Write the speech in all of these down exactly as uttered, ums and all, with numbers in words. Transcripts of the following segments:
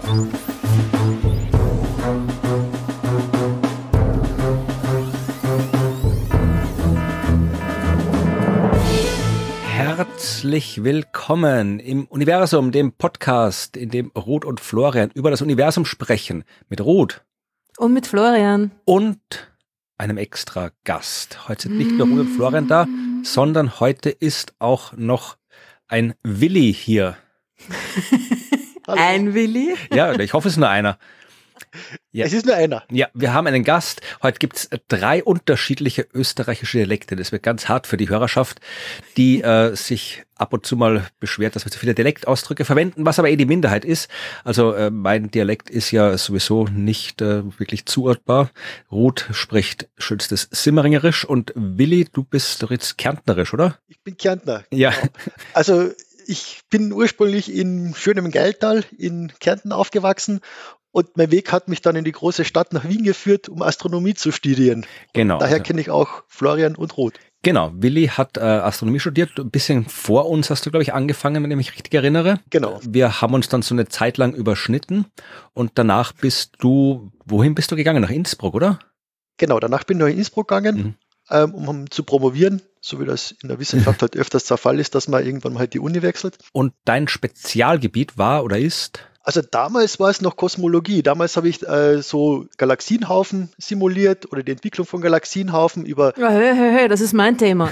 Herzlich willkommen im Universum, dem Podcast, in dem Ruth und Florian über das Universum sprechen. Mit Ruth. Und mit Florian. Und einem extra Gast. Heute sind nicht nur Ruth und Florian da, sondern heute ist auch noch ein Willi hier. Ein Willi? Ja, ich hoffe, es ist nur einer. Ja. Es ist nur einer. Ja, wir haben einen Gast. Heute gibt es drei unterschiedliche österreichische Dialekte. Das wird ganz hart für die Hörerschaft, die äh, sich ab und zu mal beschwert, dass wir zu viele Dialektausdrücke verwenden, was aber eh die Minderheit ist. Also äh, mein Dialekt ist ja sowieso nicht äh, wirklich zuordbar. Ruth spricht schönstes Simmeringerisch und Willi, du bist doch jetzt kärntnerisch, oder? Ich bin Kärntner. Ja. Genau. Also ich bin ursprünglich in schönem Geiltal in Kärnten aufgewachsen. Und mein Weg hat mich dann in die große Stadt nach Wien geführt, um Astronomie zu studieren. Genau. Und daher also. kenne ich auch Florian und Ruth. Genau, Willi hat äh, Astronomie studiert. Ein bisschen vor uns hast du, glaube ich, angefangen, wenn ich mich richtig erinnere. Genau. Wir haben uns dann so eine Zeit lang überschnitten und danach bist du, wohin bist du gegangen? Nach Innsbruck, oder? Genau, danach bin ich nach Innsbruck gegangen, mhm. ähm, um zu promovieren, so wie das in der Wissenschaft halt öfters der Fall ist, dass man irgendwann mal halt die Uni wechselt. Und dein Spezialgebiet war oder ist? Also damals war es noch Kosmologie. Damals habe ich äh, so Galaxienhaufen simuliert oder die Entwicklung von Galaxienhaufen über... Ja, hey, hey, hey, das ist mein Thema.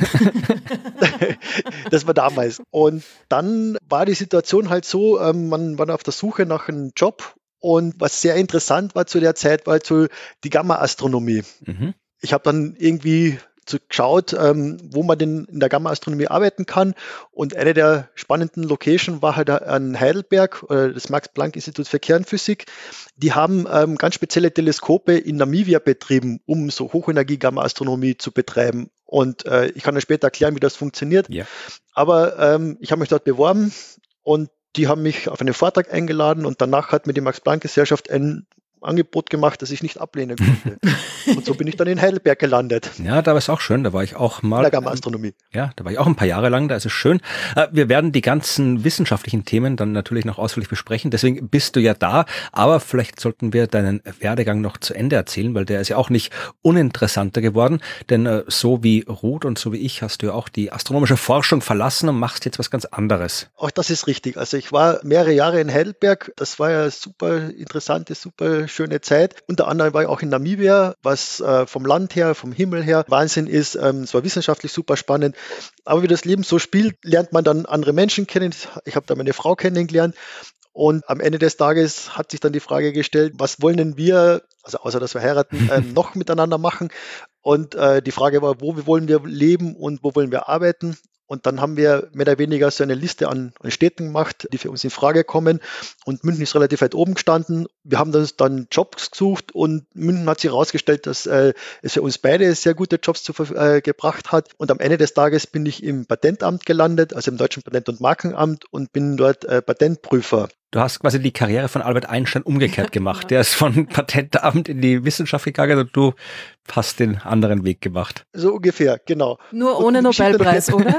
Das war damals. Und dann war die Situation halt so, ähm, man war auf der Suche nach einem Job und was sehr interessant war zu der Zeit, war halt so die Gamma-Astronomie. Mhm. Ich habe dann irgendwie... geschaut, ähm, wo man denn in der Gamma-Astronomie arbeiten kann. Und eine der spannenden Locations war halt an Heidelberg, äh, das Max-Planck-Institut für Kernphysik. Die haben ähm, ganz spezielle Teleskope in Namibia betrieben, um so Hochenergie-Gamma-Astronomie zu betreiben. Und äh, ich kann dann später erklären, wie das funktioniert. Ja. Aber ähm, ich habe mich dort beworben und die haben mich auf einen Vortrag eingeladen und danach hat mir die Max-Planck-Gesellschaft ein Angebot gemacht, das ich nicht ablehnen konnte. Und so bin ich dann in Heidelberg gelandet. Ja, da war es auch schön, da war ich auch mal. In der Gamma-Astronomie. Ja, da war ich auch ein paar Jahre lang, da ist es schön. Wir werden die ganzen wissenschaftlichen Themen dann natürlich noch ausführlich besprechen, deswegen bist du ja da, aber vielleicht sollten wir deinen Werdegang noch zu Ende erzählen, weil der ist ja auch nicht uninteressanter geworden, denn so wie Ruth und so wie ich hast du ja auch die astronomische Forschung verlassen und machst jetzt was ganz anderes. Auch das ist richtig. Also ich war mehrere Jahre in Heidelberg, das war ja super interessante, super schöne Zeit. Unter anderem war ich auch in Namibia, was äh, vom Land her, vom Himmel her Wahnsinn ist. Ähm, es war wissenschaftlich super spannend. Aber wie das Leben so spielt, lernt man dann andere Menschen kennen. Ich habe da meine Frau kennengelernt. Und am Ende des Tages hat sich dann die Frage gestellt, was wollen denn wir, also außer dass wir heiraten, ähm, noch miteinander machen? Und äh, die Frage war, wo wollen wir leben und wo wollen wir arbeiten? Und dann haben wir mehr oder weniger so eine Liste an, an Städten gemacht, die für uns in Frage kommen. Und München ist relativ weit oben gestanden. Wir haben dann, dann Jobs gesucht und München hat sich herausgestellt, dass äh, es für uns beide sehr gute Jobs zu, äh, gebracht hat. Und am Ende des Tages bin ich im Patentamt gelandet, also im Deutschen Patent- und Markenamt und bin dort äh, Patentprüfer. Du hast quasi die Karriere von Albert Einstein umgekehrt gemacht. Der ist von Patentamt in die Wissenschaft gegangen und du hast den anderen Weg gemacht. So ungefähr, genau. Nur ohne Nobelpreis, oder?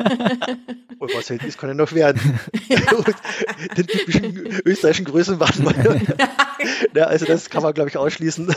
Oh, was halt ist, kann ja noch werden. Ja. Den typischen österreichischen Größenwahn. Ja, also das kann man, glaube ich, ausschließen.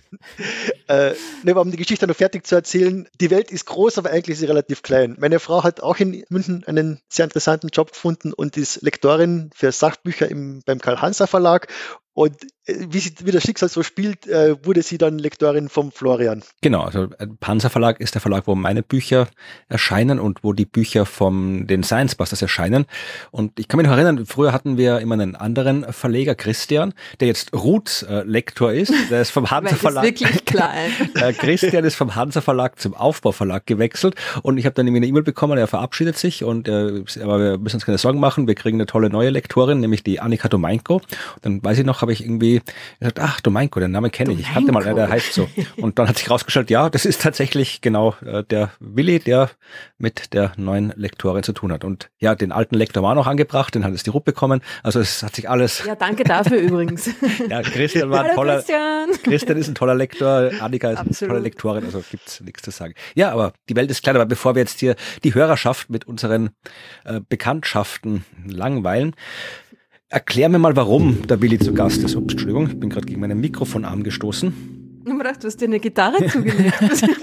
äh, ne, um die Geschichte noch fertig zu erzählen, die Welt ist groß, aber eigentlich ist sie relativ klein. Meine Frau hat auch in München einen sehr interessanten Job gefunden und ist Lektorin für Sachbücher im, beim Karl-Hanser-Verlag. Und wie, sie, wie das Schicksal so spielt, äh, wurde sie dann Lektorin vom Florian. Genau, also Hanser Verlag ist der Verlag, wo meine Bücher erscheinen und wo die Bücher von den Science Busters erscheinen. Und ich kann mich noch erinnern, früher hatten wir immer einen anderen Verleger, Christian, der jetzt Ruths äh, Lektor ist. Der ist vom Hanser Verlag. Das ist wirklich klein. äh, Christian ist vom Hanser Verlag zum Aufbau Verlag gewechselt und ich habe dann irgendwie eine E-Mail bekommen, er verabschiedet sich und äh, aber wir müssen uns keine Sorgen machen, wir kriegen eine tolle neue Lektorin, nämlich die Annika Domeinko. Und dann weiß ich noch, habe ich irgendwie gesagt, ach, Domeinko, den Namen kenne ich. Ich kannte mal, der heißt so. Und dann hat sich rausgestellt, ja, das ist tatsächlich genau äh, der Willi, der mit der neuen Lektorin zu tun hat. Und ja, den alten Lektor war noch angebracht, den hat jetzt die Rupp bekommen. Also es hat sich alles... Ja, danke dafür übrigens. Ja, Christian war ein Hallo, toller... Christian. Christian ist ein toller Lektor, Annika ist Absolut. eine tolle Lektorin, also gibt's nichts zu sagen. Ja, aber die Welt ist klein, aber bevor wir jetzt hier die Hörerschaft mit unseren äh, Bekanntschaften langweilen, erklär mir mal, warum der Willi zu Gast ist. Ups, Entschuldigung, ich bin gerade gegen meinen Mikrofonarm gestoßen. Ich habe gedacht, du hast dir eine Gitarre zugelegt.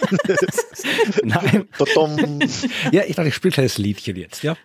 Nein. Ja, ich dachte, ich spiele ein kleines Liedchen jetzt, ja.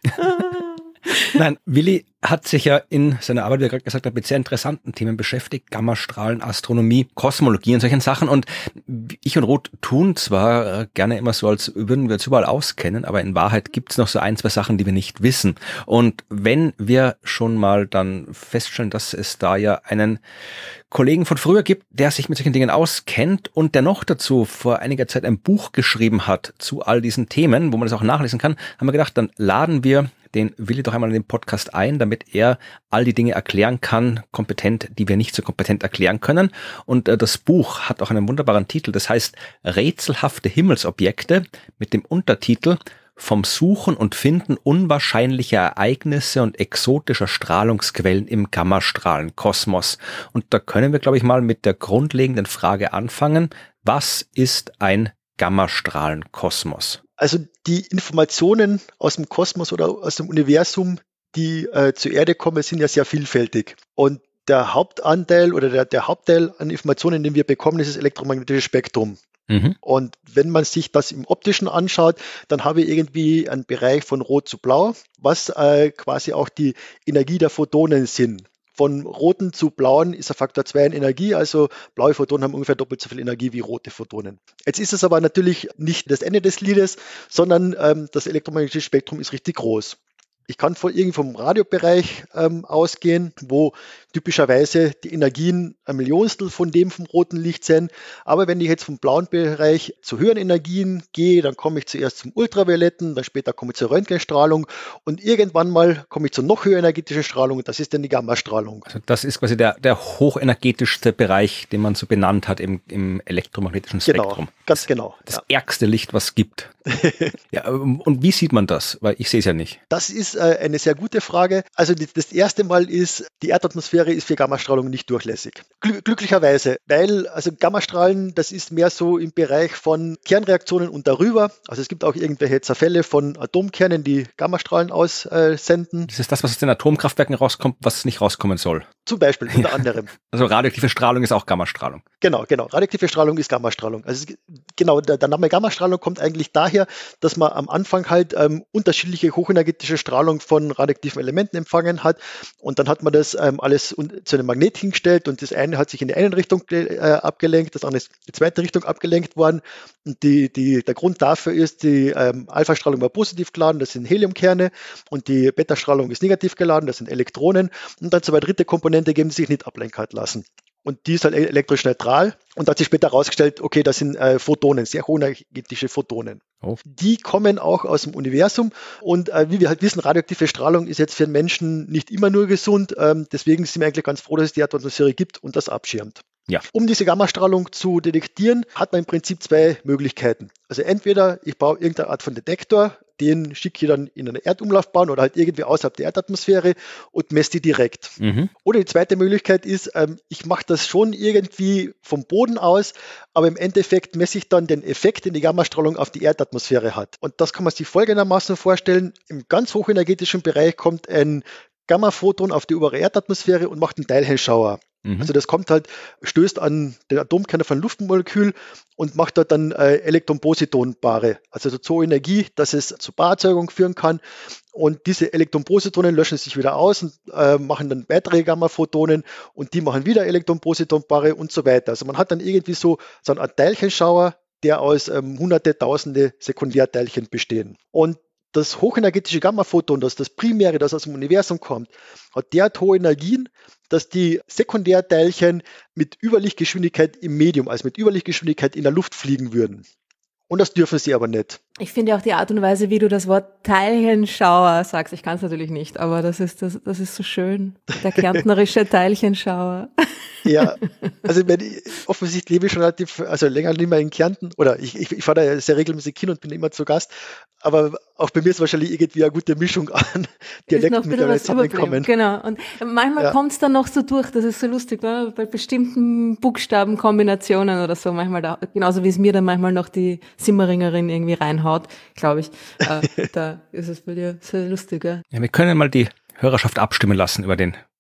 Nein, Willi hat sich ja in seiner Arbeit, wie er gerade gesagt hat, mit sehr interessanten Themen beschäftigt. Gammastrahlen, Astronomie, Kosmologie und solchen Sachen. Und ich und Ruth tun zwar gerne immer so, als würden wir uns überall auskennen, aber in Wahrheit gibt es noch so ein, zwei Sachen, die wir nicht wissen. Und wenn wir schon mal dann feststellen, dass es da ja einen Kollegen von früher gibt, der sich mit solchen Dingen auskennt und der noch dazu vor einiger Zeit ein Buch geschrieben hat zu all diesen Themen, wo man das auch nachlesen kann, haben wir gedacht, dann laden wir den Willi doch einmal in den Podcast ein, damit er all die Dinge erklären kann, kompetent, die wir nicht so kompetent erklären können. Und äh, das Buch hat auch einen wunderbaren Titel, das heißt Rätselhafte Himmelsobjekte mit dem Untertitel Vom Suchen und Finden unwahrscheinlicher Ereignisse und exotischer Strahlungsquellen im Gammastrahlenkosmos. Und da können wir, glaube ich, mal mit der grundlegenden Frage anfangen. Was ist ein Gammastrahlenkosmos? Also die Informationen aus dem Kosmos oder aus dem Universum, die äh, zur Erde kommen, sind ja sehr vielfältig. Und der Hauptanteil oder der, der Hauptteil an Informationen, den wir bekommen, ist das elektromagnetische Spektrum. Mhm. Und wenn man sich das im Optischen anschaut, dann habe ich irgendwie einen Bereich von Rot zu Blau, was äh, quasi auch die Energie der Photonen sind. Von roten zu blauen ist ein Faktor zwei in Energie, also blaue Photonen haben ungefähr doppelt so viel Energie wie rote Photonen. Jetzt ist es aber natürlich nicht das Ende des Liedes, sondern ähm, das elektromagnetische Spektrum ist richtig groß. Ich kann von irgendwie vom Radiobereich ähm, ausgehen, wo typischerweise die Energien ein Millionstel von dem vom roten Licht sind. Aber wenn ich jetzt vom blauen Bereich zu höheren Energien gehe, dann komme ich zuerst zum Ultravioletten, dann später komme ich zur Röntgenstrahlung und irgendwann mal komme ich zur noch höher energetischen Strahlung und das ist dann die Gammastrahlung. Also das ist quasi der, der hochenergetischste Bereich, den man so benannt hat im, im elektromagnetischen Spektrum. Genau, ganz genau. Das, das ja. ärgste Licht, was es gibt. Ja, und wie sieht man das? Weil ich sehe es ja nicht. Das ist äh, eine sehr gute Frage. Also die, das erste Mal ist, die Erdatmosphäre ist für Gammastrahlung nicht durchlässig. Gl- glücklicherweise, weil also Gammastrahlen, das ist mehr so im Bereich von Kernreaktionen und darüber. Also es gibt auch irgendwelche Zerfälle von Atomkernen, die Gammastrahlen aussenden. Das ist das, was aus den Atomkraftwerken rauskommt, was nicht rauskommen soll. Zum Beispiel, unter anderem. Also radioaktive Strahlung ist auch Gammastrahlung. Genau, genau. Radioaktive Strahlung ist Gammastrahlung. Also es, genau, der, der Name Gammastrahlung kommt eigentlich daher, dass man am Anfang halt ähm, unterschiedliche hochenergetische Strahlung von radioaktiven Elementen empfangen hat und dann hat man das ähm, alles un- zu einem Magnet hingestellt und das eine hat sich in die eine Richtung äh, abgelenkt, das andere ist in die zweite Richtung abgelenkt worden und die, die, der Grund dafür ist, die ähm, Alpha-Strahlung war positiv geladen, das sind Heliumkerne und die Beta-Strahlung ist negativ geladen, das sind Elektronen und dann zwei dritte Komponente geben, die sich nicht ablenken lassen. Und die ist halt elektrisch neutral. Und da hat sich später herausgestellt, okay, das sind äh, Photonen, sehr hochenergetische Photonen. Oh. Die kommen auch aus dem Universum. Und äh, wie wir halt wissen, radioaktive Strahlung ist jetzt für den Menschen nicht immer nur gesund. Ähm, deswegen sind wir eigentlich ganz froh, dass es die Erdatmosphäre gibt und das abschirmt. Ja. Um diese Gammastrahlung zu detektieren, hat man im Prinzip zwei Möglichkeiten. Also entweder ich baue irgendeine Art von Detektor, den schicke ich dann in eine Erdumlaufbahn oder halt irgendwie außerhalb der Erdatmosphäre und messe die direkt. Mhm. Oder die zweite Möglichkeit ist, ähm, ich mache das schon irgendwie vom Boden aus, aber im Endeffekt messe ich dann den Effekt, den die Gammastrahlung auf die Erdatmosphäre hat. Und das kann man sich folgendermaßen vorstellen. Im ganz hochenergetischen Bereich kommt ein Gammaphoton auf die obere Erdatmosphäre und macht einen Teilchenschauer. Mhm. Also das kommt halt, stößt an den Atomkern von einem Luftmolekül und macht dort dann äh, Elektron-Positon-Paare. Also so hohe Energie, dass es zu Paarerzeugung führen kann. Und diese Elektron-Positonen löschen sich wieder aus und äh, machen dann weitere Gammaphotonen und die machen wieder Elektron-Positon-Paare und so weiter. Also man hat dann irgendwie so, so eine Art Teilchenschauer, der aus ähm, hunderte, tausende Sekundärteilchen bestehen. Und das hochenergetische Gammaphoton, das das primäre, das aus dem Universum kommt, hat derart hohe Energien, dass die Sekundärteilchen mit Überlichtgeschwindigkeit im Medium, also mit Überlichtgeschwindigkeit in der Luft fliegen würden. Und das dürfen sie aber nicht. Ich finde auch die Art und Weise, wie du das Wort Teilchenschauer sagst, ich kann es natürlich nicht, aber das ist, das, das ist so schön. Der kärntnerische Teilchenschauer. Ja, also wenn ich, offensichtlich lebe ich schon relativ, also länger nicht mehr in Kärnten, oder ich, ich, ich fahre da sehr regelmäßig hin und bin immer zu Gast, aber auch bei mir ist wahrscheinlich irgendwie eine gute Mischung an Dialekten mittlerweile zusammenkommen. Genau, und manchmal ja. kommt es dann noch so durch, das ist so lustig, ne? Bei bestimmten Buchstabenkombinationen oder so, manchmal da, genauso wie es mir dann manchmal noch die Simmeringerin irgendwie reinhaut, glaube ich, äh, da ist es bei dir sehr lustig. Ja? Ja, wir können mal die Hörerschaft abstimmen lassen über den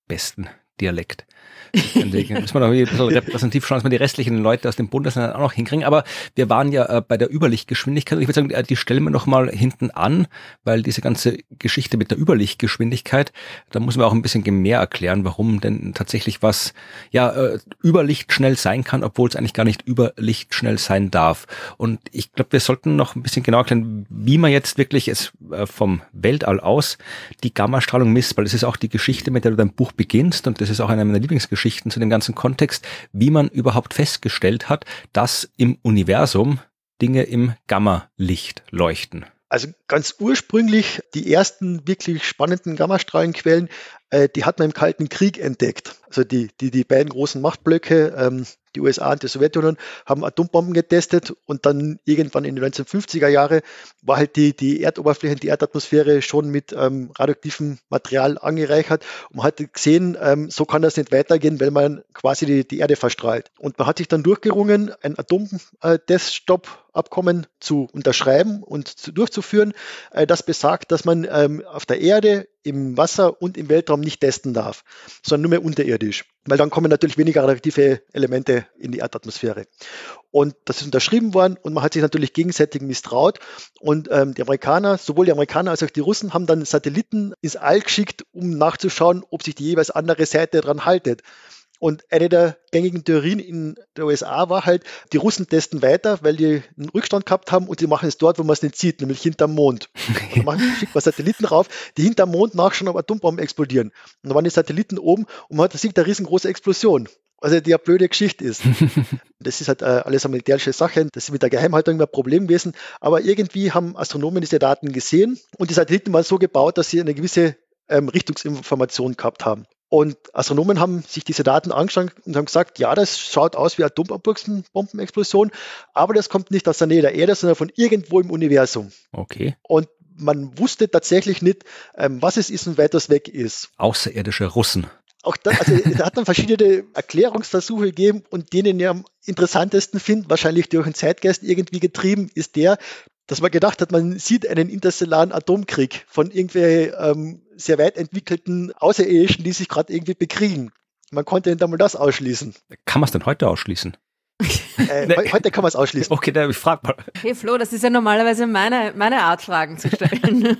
besten Dialekt. Da muss man noch ein bisschen repräsentativ schauen, dass wir die restlichen Leute aus dem Bundesland auch noch hinkriegen. Aber wir waren ja äh, bei der Überlichtgeschwindigkeit. Und ich würde sagen, die stellen wir noch mal hinten an, weil diese ganze Geschichte mit der Überlichtgeschwindigkeit, da muss man auch ein bisschen mehr erklären, warum denn tatsächlich was ja äh, überlichtschnell sein kann, obwohl es eigentlich gar nicht überlichtschnell sein darf. Und ich glaube, wir sollten noch ein bisschen genauer erklären, wie man jetzt wirklich es äh, vom Weltall aus die Gammastrahlung misst, weil das ist auch die Geschichte, mit der du dein Buch beginnst, und das ist auch eine meiner Lieblingsgeschichten zu dem ganzen Kontext, wie man überhaupt festgestellt hat, dass im Universum Dinge im Gammalicht leuchten. Also ganz ursprünglich die ersten wirklich spannenden Gammastrahlenquellen, äh, die hat man im Kalten Krieg entdeckt. Also die, die, die beiden großen Machtblöcke, ähm, die U S A und die Sowjetunion, haben Atombomben getestet, und dann irgendwann in den neunzehnhundertfünfziger Jahre war halt die, die Erdoberfläche, die Erdatmosphäre schon mit ähm, radioaktivem Material angereichert, und man hat gesehen, ähm, so kann das nicht weitergehen, wenn man quasi die, die Erde verstrahlt. Und man hat sich dann durchgerungen, ein Atomteststopp-Abkommen zu unterschreiben und zu, durchzuführen, äh, das besagt, dass man ähm, auf der Erde, im Wasser und im Weltraum nicht testen darf, sondern nur mehr unterirdisch, weil dann kommen natürlich weniger radioaktive Elemente in die Erdatmosphäre. Und das ist unterschrieben worden, und man hat sich natürlich gegenseitig misstraut, und ähm, die Amerikaner, sowohl die Amerikaner als auch die Russen, haben dann Satelliten ins All geschickt, um nachzuschauen, ob sich die jeweils andere Seite daran haltet. Und eine der gängigen Theorien in der U S A war halt, die Russen testen weiter, weil die einen Rückstand gehabt haben, und sie machen es dort, wo man es nicht sieht, nämlich hinterm Mond. Und dann machen, schickt man Satelliten rauf, die hinterm Mond nachschauen, ob Atombomben explodieren. Und dann waren die Satelliten oben, und man hat sieht eine riesengroße Explosion. Also die eine blöde Geschichte ist. Das ist halt äh, alles eine militärische Sache. Das ist mit der Geheimhaltung immer ein Problem gewesen. Aber irgendwie haben Astronomen diese Daten gesehen, und die Satelliten waren so gebaut, dass sie eine gewisse ähm, Richtungsinformation gehabt haben. Und Astronomen haben sich diese Daten angeschaut und haben gesagt, ja, das schaut aus wie Atombombenexplosion, aber das kommt nicht aus der Nähe der Erde, sondern von irgendwo im Universum. Okay. Und man wusste tatsächlich nicht, ähm, was es ist und weit das weg ist. Außerirdische Russen. Auch da, also da hat dann verschiedene Erklärungsversuche gegeben, und den, den ich am interessantesten finde, wahrscheinlich durch den Zeitgeist irgendwie getrieben, ist der, dass man gedacht hat, man sieht einen interstellaren Atomkrieg von irgendwelchen ähm, sehr weit entwickelten Außerirdischen, die sich gerade irgendwie bekriegen. Man konnte nicht einmal das ausschließen. Kann man es denn heute ausschließen? Äh, nee. Heute kann man es ausschließen. Okay, dann ich frage mal. Hey Flo, das ist ja normalerweise meine, meine Art, Fragen zu stellen.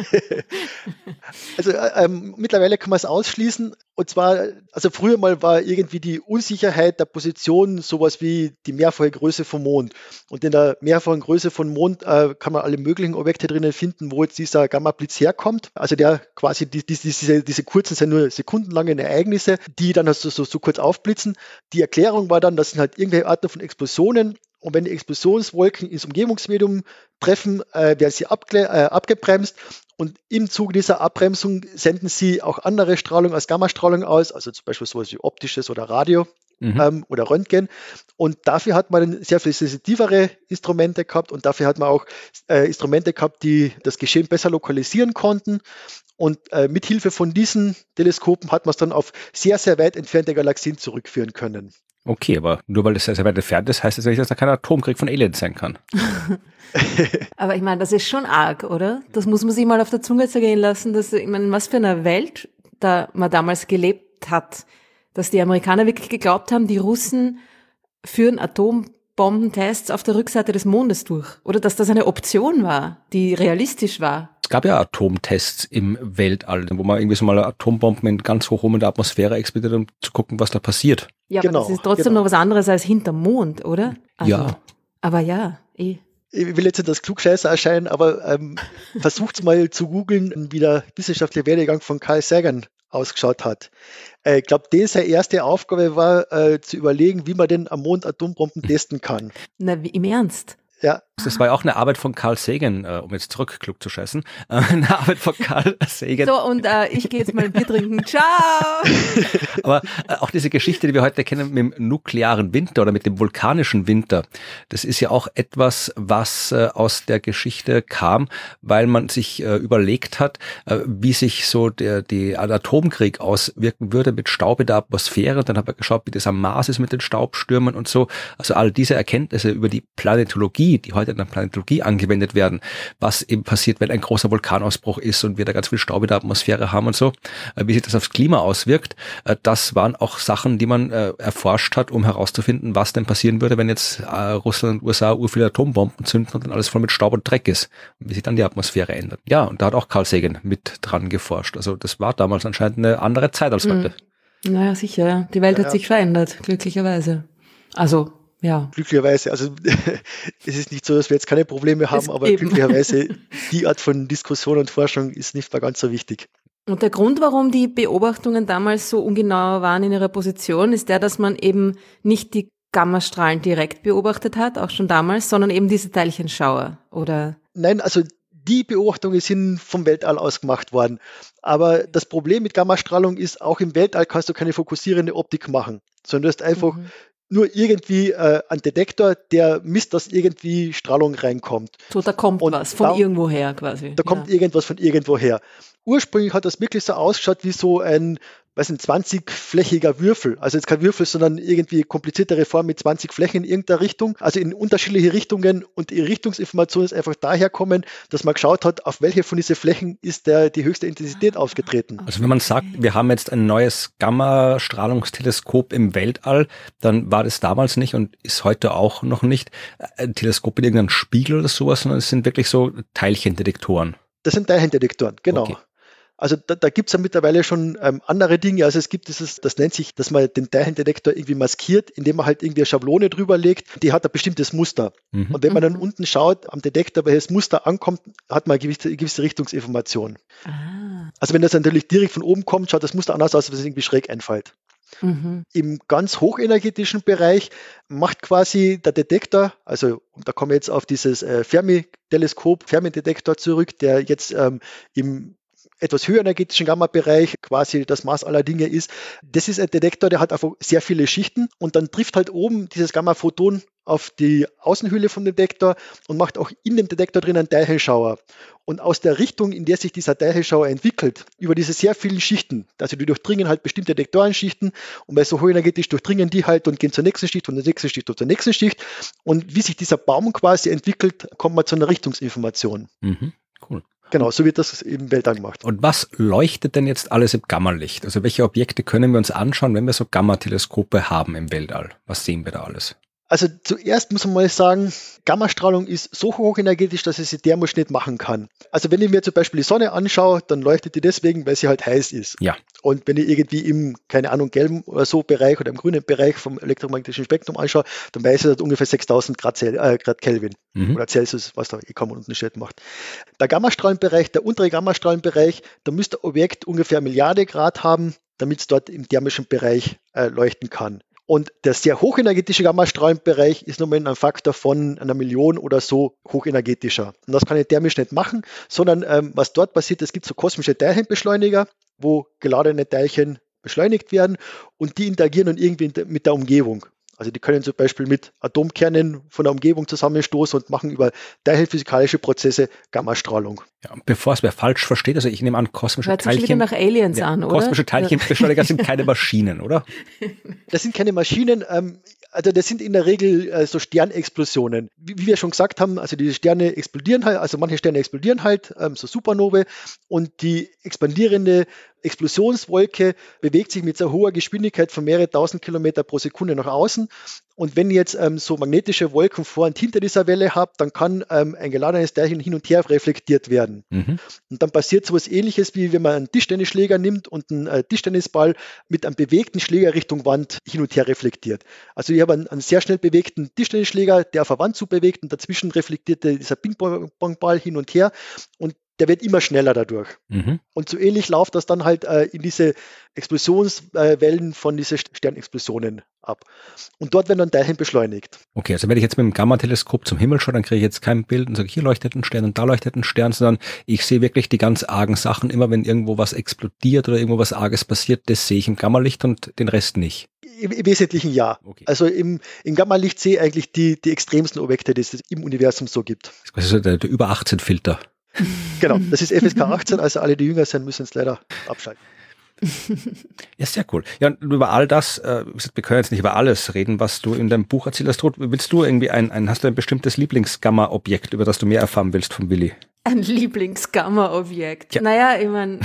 Also ähm, mittlerweile kann man es ausschließen. Und zwar, also früher mal war irgendwie die Unsicherheit der Position sowas wie die mehrfache Größe vom Mond. Und in der mehrfachen Größe vom Mond äh, kann man alle möglichen Objekte drinnen finden, wo jetzt dieser Gamma-Blitz herkommt. Also der quasi, die, die, diese, diese kurzen sind nur sekundenlange Ereignisse, die dann also so, so kurz aufblitzen. Die Erklärung war dann, das sind halt irgendwelche Arten von Explosionen. Und wenn die Explosionswolken ins Umgebungsmedium treffen, äh, werden sie abge- äh, abgebremst. Und im Zuge dieser Abbremsung senden sie auch andere Strahlung als Gammastrahlung aus, also zum Beispiel sowas wie optisches oder Radio mhm. ähm, oder Röntgen. Und dafür hat man sehr viel sensitivere Instrumente gehabt, und dafür hat man auch äh, Instrumente gehabt, die das Geschehen besser lokalisieren konnten. Und äh, mit Hilfe von diesen Teleskopen hat man es dann auf sehr, sehr weit entfernte Galaxien zurückführen können. Okay, aber nur weil das sehr, sehr weit entfernt ist, heißt das nicht, dass da kein Atomkrieg von Aliens sein kann. Aber ich meine, das ist schon arg, oder? Das muss man sich mal auf der Zunge zergehen lassen, dass, ich meine, was für eine Welt da man damals gelebt hat, dass die Amerikaner wirklich geglaubt haben, die Russen führen Atombombentests auf der Rückseite des Mondes durch. Oder dass das eine Option war, die realistisch war. Es gab ja Atomtests im Weltall, wo man irgendwie so mal Atombomben in ganz hoch oben in der Atmosphäre explodiert, um zu gucken, was da passiert. Ja, genau, aber das ist trotzdem genau. noch was anderes als hinterm Mond, oder? Also, ja. Aber ja, eh. Ich will jetzt nicht als Klugscheißer erscheinen, aber ähm, versucht mal zu googeln, wie der wissenschaftliche Werdegang von Carl Sagan ausgeschaut hat. Äh, ich glaube, den seine erste Aufgabe war, äh, zu überlegen, wie man denn am Mond Atombomben testen kann. Na, wie, im Ernst? Ja. Das war ja auch eine Arbeit von Carl Sagan, äh, um jetzt zurück klug zu scheißen. Äh, eine Arbeit von Carl Sagan. So, und äh, ich gehe jetzt mal ein Bier trinken. Ciao! Aber äh, auch diese Geschichte, die wir heute kennen mit dem nuklearen Winter oder mit dem vulkanischen Winter, das ist ja auch etwas, was äh, aus der Geschichte kam, weil man sich äh, überlegt hat, äh, wie sich so der die Atomkrieg auswirken würde mit Staub in der Atmosphäre. Dann hat man geschaut, wie das am Mars ist mit den Staubstürmen und so. Also all diese Erkenntnisse über die Planetologie Technologie, die heute in der Planetologie angewendet werden, was eben passiert, wenn ein großer Vulkanausbruch ist und wir da ganz viel Staub in der Atmosphäre haben und so, äh, wie sich das aufs Klima auswirkt, äh, das waren auch Sachen, die man äh, erforscht hat, um herauszufinden, was denn passieren würde, wenn jetzt äh, Russland und U S A ur viele Atombomben zünden und dann alles voll mit Staub und Dreck ist, und wie sich dann die Atmosphäre ändert. Ja, und da hat auch Carl Sagan mit dran geforscht. Also das war damals anscheinend eine andere Zeit als heute. Mhm. Naja, sicher, ja. Die Welt ja, hat sich verändert, glücklicherweise. Also, ja. Glücklicherweise, also es ist nicht so, dass wir jetzt keine Probleme haben, es aber eben. glücklicherweise die Art von Diskussion und Forschung ist nicht mehr ganz so wichtig. Und der Grund, warum die Beobachtungen damals so ungenau waren in ihrer Position, ist der, dass man eben nicht die Gammastrahlen direkt beobachtet hat, auch schon damals, sondern eben diese Teilchenschauer, oder? Nein, also die Beobachtungen sind vom Weltall aus gemacht worden. Aber das Problem mit Gammastrahlung ist, auch im Weltall kannst du keine fokussierende Optik machen, sondern du hast einfach mhm. nur irgendwie äh, einen Detektor, der misst, dass irgendwie Strahlung reinkommt. So, da kommt und was von da, irgendwoher quasi. Da ja. kommt irgendwas von irgendwoher. Ursprünglich hat das wirklich so ausgeschaut wie so ein, weiß nicht, zwanzig-flächiger Würfel. Also jetzt kein Würfel, sondern irgendwie kompliziertere Form mit zwanzig Flächen in irgendeiner Richtung, also in unterschiedliche Richtungen, und die Richtungsinformation ist einfach daher kommen, dass man geschaut hat, auf welche von diesen Flächen ist der, die höchste Intensität aufgetreten. Also wenn man sagt, wir haben jetzt ein neues Gamma-Strahlungsteleskop im Weltall, dann war das damals nicht und ist heute auch noch nicht ein Teleskop mit irgendeinem Spiegel oder sowas, sondern es sind wirklich so Teilchendetektoren. Das sind Teilchendetektoren, genau. Okay. Also da, da gibt es ja mittlerweile schon ähm, andere Dinge. Also es gibt dieses, das nennt sich, dass man den Teilchendetektor irgendwie maskiert, indem man halt irgendwie eine Schablone drüber legt, die hat ein bestimmtes Muster. Mhm. Und wenn man dann unten schaut am Detektor, welches Muster ankommt, hat man eine gewisse, gewisse Richtungsinformation. Ah. Also wenn das natürlich direkt von oben kommt, schaut das Muster anders aus, als wenn es irgendwie schräg einfällt. Mhm. Im ganz hochenergetischen Bereich macht quasi der Detektor, also da kommen wir jetzt auf dieses äh, Fermi-Teleskop, Fermi-Detektor zurück, der jetzt ähm, im etwas höherenergetischen Gamma-Bereich quasi das Maß aller Dinge ist. Das ist ein Detektor, der hat einfach sehr viele Schichten und dann trifft halt oben dieses Gamma-Photon auf die Außenhülle vom Detektor und macht auch in dem Detektor drin einen Teilchenschauer. Und aus der Richtung, in der sich dieser Teilchenschauer entwickelt, über diese sehr vielen Schichten, also die durchdringen halt bestimmte Detektorenschichten und bei so hochenergetisch durchdringen die halt und gehen zur nächsten Schicht, von der nächsten Schicht und zur nächsten Schicht. Und wie sich dieser Baum quasi entwickelt, kommt man zu einer Richtungsinformation. Mhm, cool. Genau, so wird das im Weltall gemacht. Und was leuchtet denn jetzt alles im Gammalicht? Also welche Objekte können wir uns anschauen, wenn wir so Gammateleskope haben im Weltall? Was sehen wir da alles? Also zuerst muss man mal sagen, Gammastrahlung ist so hochenergetisch, dass ich sie thermisch nicht machen kann. Also wenn ich mir zum Beispiel die Sonne anschaue, dann leuchtet die deswegen, weil sie halt heiß ist. Ja. Und wenn ich irgendwie im, keine Ahnung, gelben oder so Bereich oder im grünen Bereich vom elektromagnetischen Spektrum anschaue, dann weiß ich, dass ungefähr sechstausend Grad, Cel- äh, Grad Kelvin mhm. oder Celsius, was da kaum einen Unterschied macht. Der Gammastrahlenbereich, der untere Gammastrahlenbereich, da müsste ein Objekt ungefähr eine Milliarde Grad haben, damit es dort im thermischen Bereich äh, leuchten kann. Und der sehr hochenergetische Gammastrahlenbereich ist nochmal in einem Faktor von einer Million oder so hochenergetischer. Und das kann ich thermisch nicht machen, sondern ähm, was dort passiert, es gibt so kosmische Teilchenbeschleuniger, wo geladene Teilchen beschleunigt werden und die interagieren dann irgendwie mit der Umgebung. Also die können zum Beispiel mit Atomkernen von der Umgebung zusammenstoßen und machen über teilchenphysikalische Prozesse Gammastrahlung. Ja, bevor es wer falsch versteht, also ich nehme an, kosmische Hört Teilchen... Hört sich wieder nach Aliens ja, an, oder? Kosmische Teilchenbeschleuniger sind keine Maschinen, oder? Das sind keine Maschinen, ähm, also das sind in der Regel äh, so Sternexplosionen. Wie, wie wir schon gesagt haben, also diese Sterne explodieren halt, also manche Sterne explodieren halt, ähm, so Supernovae, und die expandierende Explosionswolke bewegt sich mit so hoher Geschwindigkeit von mehrere tausend Kilometer pro Sekunde nach außen. Und wenn ich jetzt ähm, so magnetische Wolken vor und hinter dieser Welle habe, dann kann ähm, ein geladenes Teilchen hin und her reflektiert werden. Mhm. Und dann passiert so etwas Ähnliches, wie wenn man einen Tischtennisschläger nimmt und einen äh, Tischtennisball mit einem bewegten Schläger Richtung Wand hin und her reflektiert. Also ich habe einen, einen sehr schnell bewegten Tischtennisschläger, der auf der Wand zu bewegt, und dazwischen reflektiert dieser Ping-Pong-Ball hin und her, und der wird immer schneller dadurch. Mhm. Und so ähnlich läuft das dann halt äh, in diese Explosionswellen äh, von diesen Sternexplosionen ab. Und dort werden dann Teilchen beschleunigt. Okay, also wenn ich jetzt mit dem Gamma-Teleskop zum Himmel schaue, dann kriege ich jetzt kein Bild und sage, hier leuchtet ein Stern und da leuchtet ein Stern, sondern ich sehe wirklich die ganz argen Sachen. Immer wenn irgendwo was explodiert oder irgendwo was Arges passiert, das sehe ich im Gammalicht und den Rest nicht. Im, im Wesentlichen ja. Okay. Also im, im Gammalicht sehe ich eigentlich die, die extremsten Objekte, die es im Universum so gibt. Das ist also der, der über achtzehn Filter. Genau, das ist F S K achtzehn, also alle, die jünger sind, müssen es leider abschalten. Ja, sehr cool. Ja, und über all das, äh, wir können jetzt nicht über alles reden, was du in deinem Buch erzählt hast. Ruth, willst du irgendwie ein, ein hast du ein bestimmtes Lieblingsgamma-Objekt, über das du mehr erfahren willst von Willi? Ein Lieblingsgamma-Objekt. Ja. Naja, ich meine,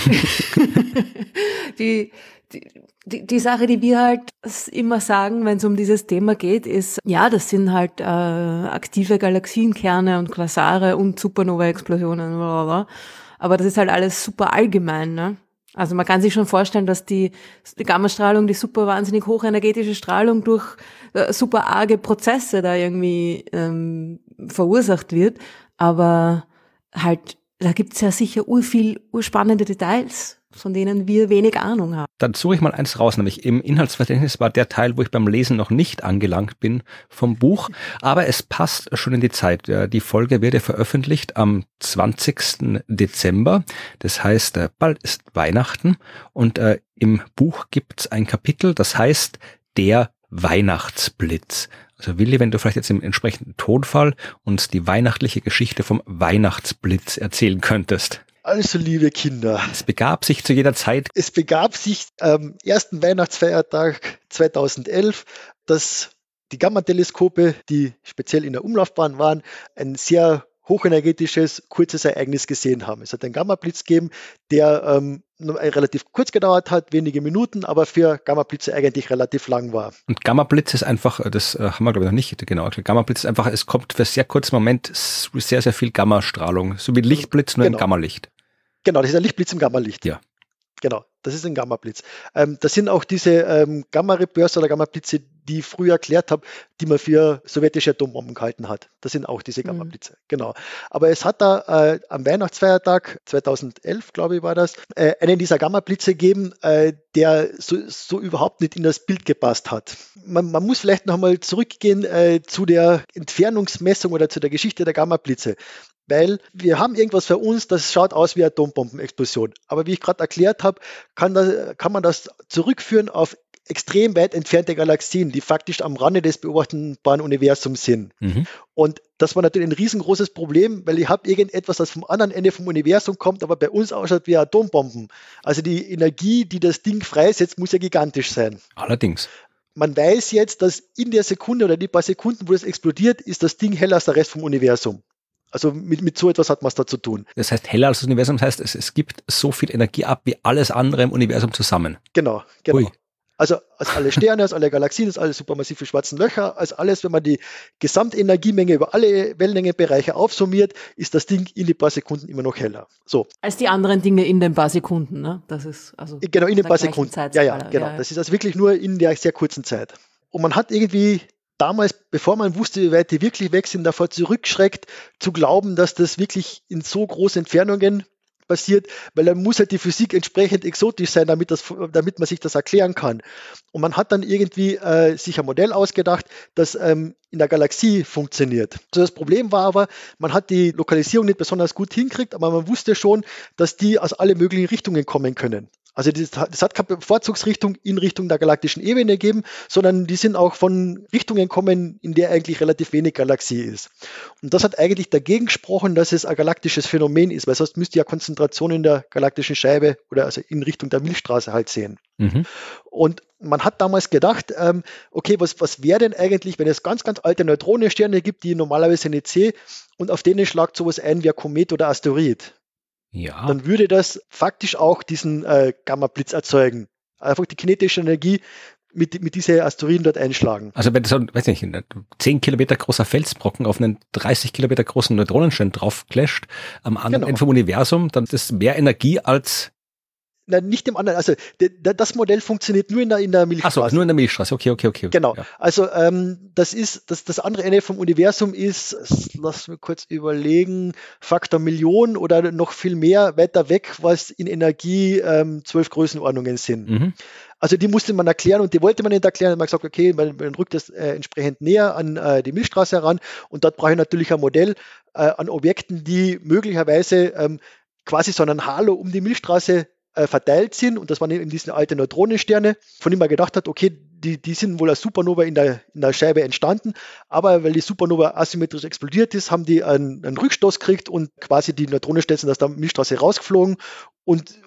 die, die, die, die Sache, die wir halt immer sagen, wenn es um dieses Thema geht, ist, ja, das sind halt äh, aktive Galaxienkerne und Quasare und Supernova-Explosionen, blablabla. Aber das ist halt alles super allgemein, ne? Also man kann sich schon vorstellen, dass die, die Gammastrahlung, die super wahnsinnig hochenergetische Strahlung durch äh, super arge Prozesse da irgendwie ähm, verursacht wird. Aber halt, da gibt's ja sicher urviel, urspannende Details, von denen wir wenig Ahnung haben. Dann suche ich mal eins raus, nämlich im Inhaltsverzeichnis war der Teil, wo ich beim Lesen noch nicht angelangt bin vom Buch, aber es passt schon in die Zeit. Die Folge wird ja veröffentlicht am zwanzigsten Dezember, das heißt, bald ist Weihnachten und äh, im Buch gibt's ein Kapitel, das heißt, der Weihnachtsblitz. Also Willi, wenn du vielleicht jetzt im entsprechenden Tonfall uns die weihnachtliche Geschichte vom Weihnachtsblitz erzählen könntest. Also, liebe Kinder. Es begab sich zu jeder Zeit. Es begab sich am ersten Weihnachtsfeiertag zweitausendelf, dass die Gammateleskope, die speziell in der Umlaufbahn waren, ein sehr hochenergetisches, kurzes Ereignis gesehen haben. Es hat einen Gammablitz gegeben, der ähm, relativ kurz gedauert hat, wenige Minuten, aber für Gammablitze eigentlich relativ lang war. Und Gammablitz ist einfach, das äh, haben wir glaube ich noch nicht genau, Gammablitz ist einfach, es kommt für sehr kurzen Moment sehr, sehr viel Gammastrahlung, so wie Lichtblitz, nur genau. im Gammalicht. Genau, das ist ein Lichtblitz im Gammalicht. Ja. Genau, das ist ein Gammablitz. Ähm, das sind auch diese ähm, Gamma-Repurse oder Gammablitze, die ich früher erklärt habe, die man für sowjetische Atombomben gehalten hat. Das sind auch diese Gammablitze, mhm. genau. Aber es hat da äh, am Weihnachtsfeiertag zweitausendelf, glaube ich, war das, äh, einen dieser Gammablitze gegeben, äh, der so, so überhaupt nicht in das Bild gepasst hat. Man, man muss vielleicht nochmal zurückgehen äh, zu der Entfernungsmessung oder zu der Geschichte der Gammablitze. Weil wir haben irgendwas für uns, das schaut aus wie Atombombenexplosion. Aber wie ich gerade erklärt habe, kann, da, kann man das zurückführen auf extrem weit entfernte Galaxien, die faktisch am Rande des beobachtbaren Universums sind. Mhm. Und das war natürlich ein riesengroßes Problem, weil ich habe irgendetwas, das vom anderen Ende vom Universum kommt, aber bei uns ausschaut wie Atombomben. Also die Energie, die das Ding freisetzt, muss ja gigantisch sein. Allerdings. Man weiß jetzt, dass in der Sekunde oder die paar Sekunden, wo es explodiert, ist das Ding heller als der Rest vom Universum. Also mit, mit so etwas hat man es da zu tun. Das heißt, heller als das Universum, das heißt, es, es gibt so viel Energie ab wie alles andere im Universum zusammen. Genau, genau. Ui. Also als alle Sterne, als alle Galaxien, als alle supermassive schwarzen Löcher, als alles, wenn man die Gesamtenergiemenge über alle Wellenlängenbereiche aufsummiert, ist das Ding in die paar Sekunden immer noch heller. So. Als die anderen Dinge in den paar Sekunden, ne? Das ist also genau, in den paar Sekunden. Ja, ja, genau. Ja, ja. Das ist also wirklich nur in der sehr kurzen Zeit. Und man hat irgendwie damals, bevor man wusste, wie weit die wirklich weg sind, davor zurückschreckt, zu glauben, dass das wirklich in so großen Entfernungen passiert, weil dann muss halt die Physik entsprechend exotisch sein, damit, das, damit man sich das erklären kann. Und man hat dann irgendwie äh, sich ein Modell ausgedacht, das ähm, in der Galaxie funktioniert. Also das Problem war aber, man hat die Lokalisierung nicht besonders gut hinkriegt, aber man wusste schon, dass die aus alle möglichen Richtungen kommen können. Also das, das hat keine Bevorzugsrichtung in Richtung der galaktischen Ebene gegeben, sondern die sind auch von Richtungen kommen, in der eigentlich relativ wenig Galaxie ist. Und das hat eigentlich dagegen gesprochen, dass es ein galaktisches Phänomen ist, weil sonst müsste ja Konzentration in der galaktischen Scheibe oder also in Richtung der Milchstraße halt sehen. Mhm. Und man hat damals gedacht, ähm, okay, was, was wäre denn eigentlich, wenn es ganz, ganz alte Neutronensterne gibt, die ich normalerweise nicht sehe, und auf denen schlagt sowas ein wie ein Komet oder Asteroid? Ja. Dann würde das faktisch auch diesen äh, Gamma-Blitz erzeugen. Einfach die kinetische Energie mit, mit diesen Asteroiden dort einschlagen. Also wenn so ein, weiß nicht, ein zehn Kilometer großer Felsbrocken auf einen dreißig Kilometer großen Neutronenstern draufclasht, am anderen genau. Ende vom Universum, dann ist das mehr Energie als... Nein, nicht im anderen. Also de, de, das Modell funktioniert nur in der, in der Milchstraße. Ach so, nur in der Milchstraße. Okay, okay, okay. Genau. Ja. Also ähm, das ist das, das andere Ende vom Universum ist, lass mich kurz überlegen, Faktor Millionen oder noch viel mehr weiter weg, was in Energie ähm, zwölf Größenordnungen sind. Mhm. Also die musste man erklären und die wollte man nicht erklären. Man hat gesagt, okay, man, man rückt das äh, entsprechend näher an äh, die Milchstraße heran und dort brauche ich natürlich ein Modell äh, an Objekten, die möglicherweise ähm, quasi so einen Halo um die Milchstraße verteilt sind, und das waren eben diese alten Neutronensterne, von denen man gedacht hat, okay, die, die sind wohl als Supernova in der, in der Scheibe entstanden, aber weil die Supernova asymmetrisch explodiert ist, haben die einen, einen Rückstoß gekriegt und quasi die Neutronensterne sind aus der Milchstraße rausgeflogen und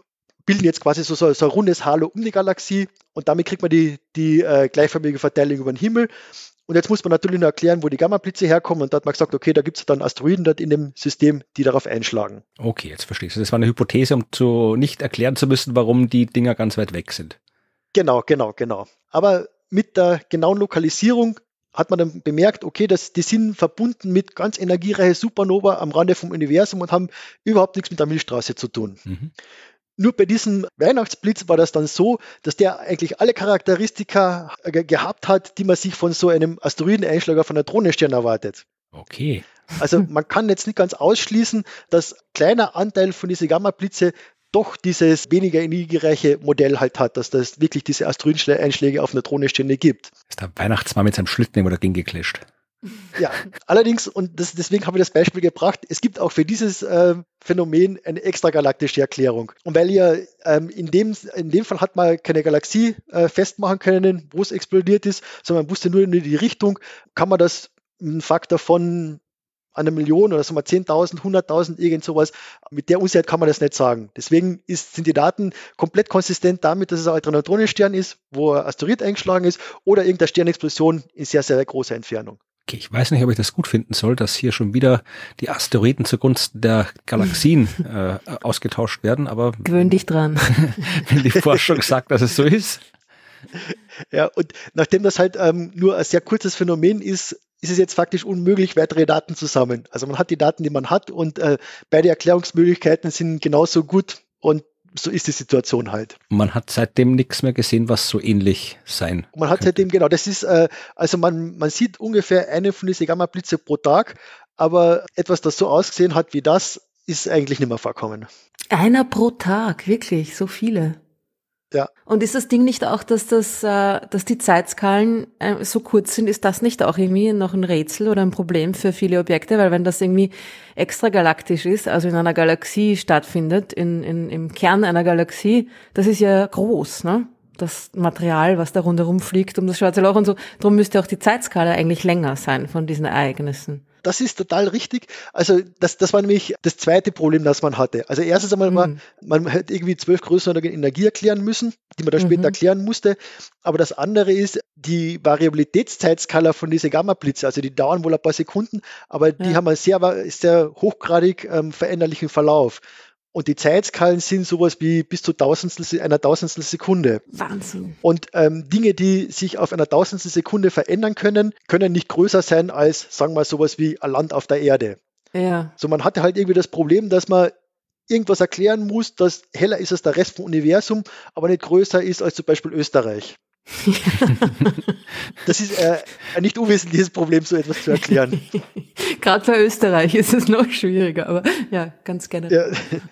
bilden jetzt quasi so, so, so ein rundes Halo um die Galaxie und damit kriegt man die, die äh, gleichförmige Verteilung über den Himmel. Und jetzt muss man natürlich noch erklären, wo die Gammablitze herkommen. Und da hat man gesagt, okay, da gibt es dann Asteroiden dort in dem System, die darauf einschlagen. Okay, jetzt verstehst du. Das war eine Hypothese, um zu nicht erklären zu müssen, warum die Dinger ganz weit weg sind. Genau, genau, genau. Aber mit der genauen Lokalisierung hat man dann bemerkt, okay, das, die sind verbunden mit ganz energiereichen Supernova am Rande vom Universum und haben überhaupt nichts mit der Milchstraße zu tun. Mhm. Nur bei diesem Weihnachtsblitz war das dann so, dass der eigentlich alle Charakteristika ge- gehabt hat, die man sich von so einem Asteroideneinschlager von Neutronenstern erwartet. Okay. Also man kann jetzt nicht ganz ausschließen, dass ein kleiner Anteil von diesen Gammablitze doch dieses weniger energiereiche Modell halt hat, dass das wirklich diese Asteroideneinschläge auf Neutronensterne gibt. Ist der Weihnachtsmann mit seinem Schlitten immer dagegen geclasht. Ja, allerdings, und das, deswegen habe ich das Beispiel gebracht, es gibt auch für dieses äh, Phänomen eine extragalaktische Erklärung. Und weil ja ähm, in, dem, in dem Fall hat man keine Galaxie äh, festmachen können, wo es explodiert ist, sondern man wusste nur in die Richtung, kann man das einen Faktor von einer Million oder sagen wir zehntausend, hunderttausend, irgend sowas, mit der Unsicherheit kann man das nicht sagen. Deswegen ist, sind die Daten komplett konsistent damit, dass es ein alter Neutronenstern ist, wo ein Asteroid eingeschlagen ist oder irgendeine Sternexplosion in sehr, sehr großer Entfernung. Okay, ich weiß nicht, ob ich das gut finden soll, dass hier schon wieder die Asteroiden zugunsten der Galaxien äh, ausgetauscht werden, aber gewöhn dich dran. Wenn die Forschung sagt, dass es so ist. Ja, und nachdem das halt ähm, nur ein sehr kurzes Phänomen ist, ist es jetzt faktisch unmöglich, weitere Daten zu sammeln. Also man hat die Daten, die man hat und äh, beide Erklärungsmöglichkeiten sind genauso gut und so ist die Situation halt. Man hat seitdem nichts mehr gesehen, was so ähnlich sein Man hat könnte. seitdem, genau, das ist, äh, also man, man sieht ungefähr eine von diesen Gamma-Blitze pro Tag, aber etwas, das so ausgesehen hat wie das, ist eigentlich nicht mehr vorkommen. Einer pro Tag, wirklich, so viele. Ja. Und ist das Ding nicht auch, dass das, äh, dass die Zeitskalen äh, so kurz sind, ist das nicht auch irgendwie noch ein Rätsel oder ein Problem für viele Objekte? Weil wenn das irgendwie extragalaktisch ist, also in einer Galaxie stattfindet, in, in, im Kern einer Galaxie, das ist ja groß, ne? Das Material, was da rundherum fliegt um das Schwarze Loch und so. Darum müsste auch die Zeitskala eigentlich länger sein von diesen Ereignissen. Das ist total richtig. Also das, das war nämlich das zweite Problem, das man hatte. Also erstens einmal, mhm. man, man hätte irgendwie zwölf Größenordnungen Energie erklären müssen, die man dann später mhm. erklären musste. Aber das andere ist, die Variabilitätszeitskala von diesen Gamma-Blitze, also die dauern wohl ein paar Sekunden, aber die ja. haben einen sehr, sehr hochgradig ähm, veränderlichen Verlauf. Und die Zeitskalen sind sowas wie bis zu Tausendstel, einer Tausendstel Sekunde. Wahnsinn. Und ähm, Dinge, die sich auf einer Tausendstel Sekunde verändern können, können nicht größer sein als, sagen wir mal, sowas wie ein Land auf der Erde. Ja. So, man hatte halt irgendwie das Problem, dass man irgendwas erklären muss, das heller ist als der Rest vom Universum, aber nicht größer ist als zum Beispiel Österreich. Das ist äh, ein nicht unwesentliches Problem, so etwas zu erklären. Gerade bei Österreich ist es noch schwieriger, aber ja, ganz gerne. Ja.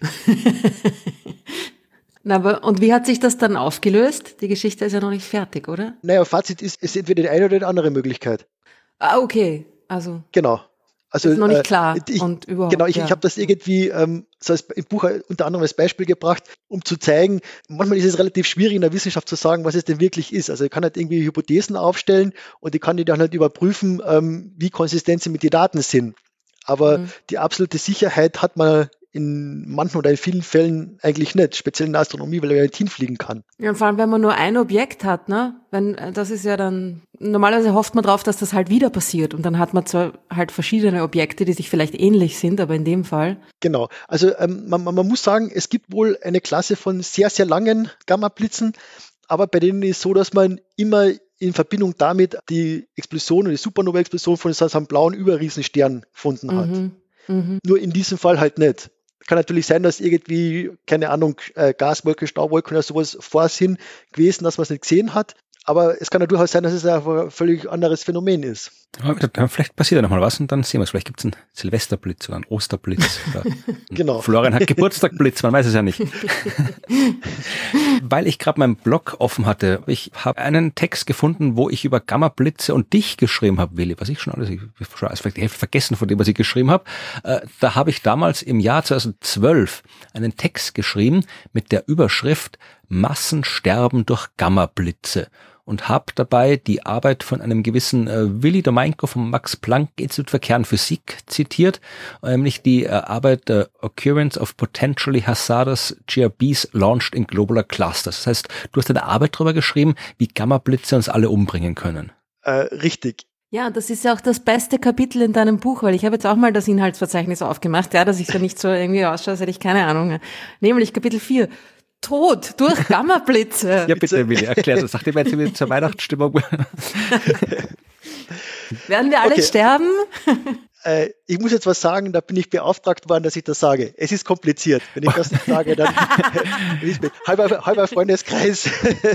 Na, aber, und wie hat sich das dann aufgelöst? Die Geschichte ist ja noch nicht fertig, oder? Naja, Fazit ist, es ist entweder die eine oder die andere Möglichkeit. Ah, okay. Also. Genau. Also, ist noch nicht klar. Äh, ich, und überhaupt, genau, ich, ja. ich habe das irgendwie ähm, so als, im Buch unter anderem als Beispiel gebracht, um zu zeigen, manchmal ist es relativ schwierig in der Wissenschaft zu sagen, was es denn wirklich ist. Also ich kann halt irgendwie Hypothesen aufstellen und ich kann die dann halt überprüfen, ähm, wie konsistent sie mit den Daten sind. Aber mhm. die absolute Sicherheit hat man in manchen oder in vielen Fällen eigentlich nicht, speziell in der Astronomie, weil er ja nicht hinfliegen kann. Ja, vor allem, wenn man nur ein Objekt hat, ne? Wenn, das ist ja dann, normalerweise hofft man drauf, dass das halt wieder passiert und dann hat man zwar halt verschiedene Objekte, die sich vielleicht ähnlich sind, aber in dem Fall. Genau, also ähm, man, man muss sagen, es gibt wohl eine Klasse von sehr, sehr langen Gamma-Blitzen, aber bei denen ist es so, dass man immer in Verbindung damit die Explosion oder die Supernova-Explosion von so einem blauen Überriesenstern gefunden hat. Mhm. Mhm. Nur in diesem Fall halt nicht. Kann natürlich sein, dass irgendwie, keine Ahnung, äh, Gaswolke, Staubwolke oder sowas vor sind gewesen, dass man es nicht gesehen hat. Aber es kann ja durchaus sein, dass es ein völlig anderes Phänomen ist. Ja, vielleicht passiert ja nochmal was und dann sehen wir es. Vielleicht gibt es einen Silvesterblitz oder einen Osterblitz. Oder einen genau. Florian hat Geburtstagblitz, man weiß es ja nicht. Weil ich gerade meinen Blog offen hatte, ich habe einen Text gefunden, wo ich über Gamma-Blitze und dich geschrieben habe, Willi, was ich schon alles, ich habe schon alles vielleicht die Hälfte vergessen von dem, was ich geschrieben habe. Äh, da habe ich damals im Jahr zweitausendzwölf einen Text geschrieben mit der Überschrift Massensterben durch Gamma-Blitze. und habe dabei die Arbeit von einem gewissen äh, Willi Domeinko vom Max-Planck-Institut für Kernphysik zitiert, nämlich die äh, Arbeit äh, Occurrence of Potentially Hazardous G R Bs Launched in Globular Clusters. Das heißt, du hast eine Arbeit darüber geschrieben, wie Gamma-Blitze uns alle umbringen können. Äh, richtig. Ja, das ist ja auch das beste Kapitel in deinem Buch, weil ich habe jetzt auch mal das Inhaltsverzeichnis aufgemacht, ja, dass ich da nicht so irgendwie ausschaue, als hätte ich keine Ahnung. Nämlich Kapitel vier. Tod durch Gammablitze. Ja, bitte, Willi, erklär das. Nachdem wir jetzt wieder zur Weihnachtsstimmung. Werden wir alle okay. sterben? Äh, ich muss jetzt was sagen, da bin ich beauftragt worden, dass ich das sage. Es ist kompliziert. Wenn ich das nicht sage, dann halber, halber Freundeskreis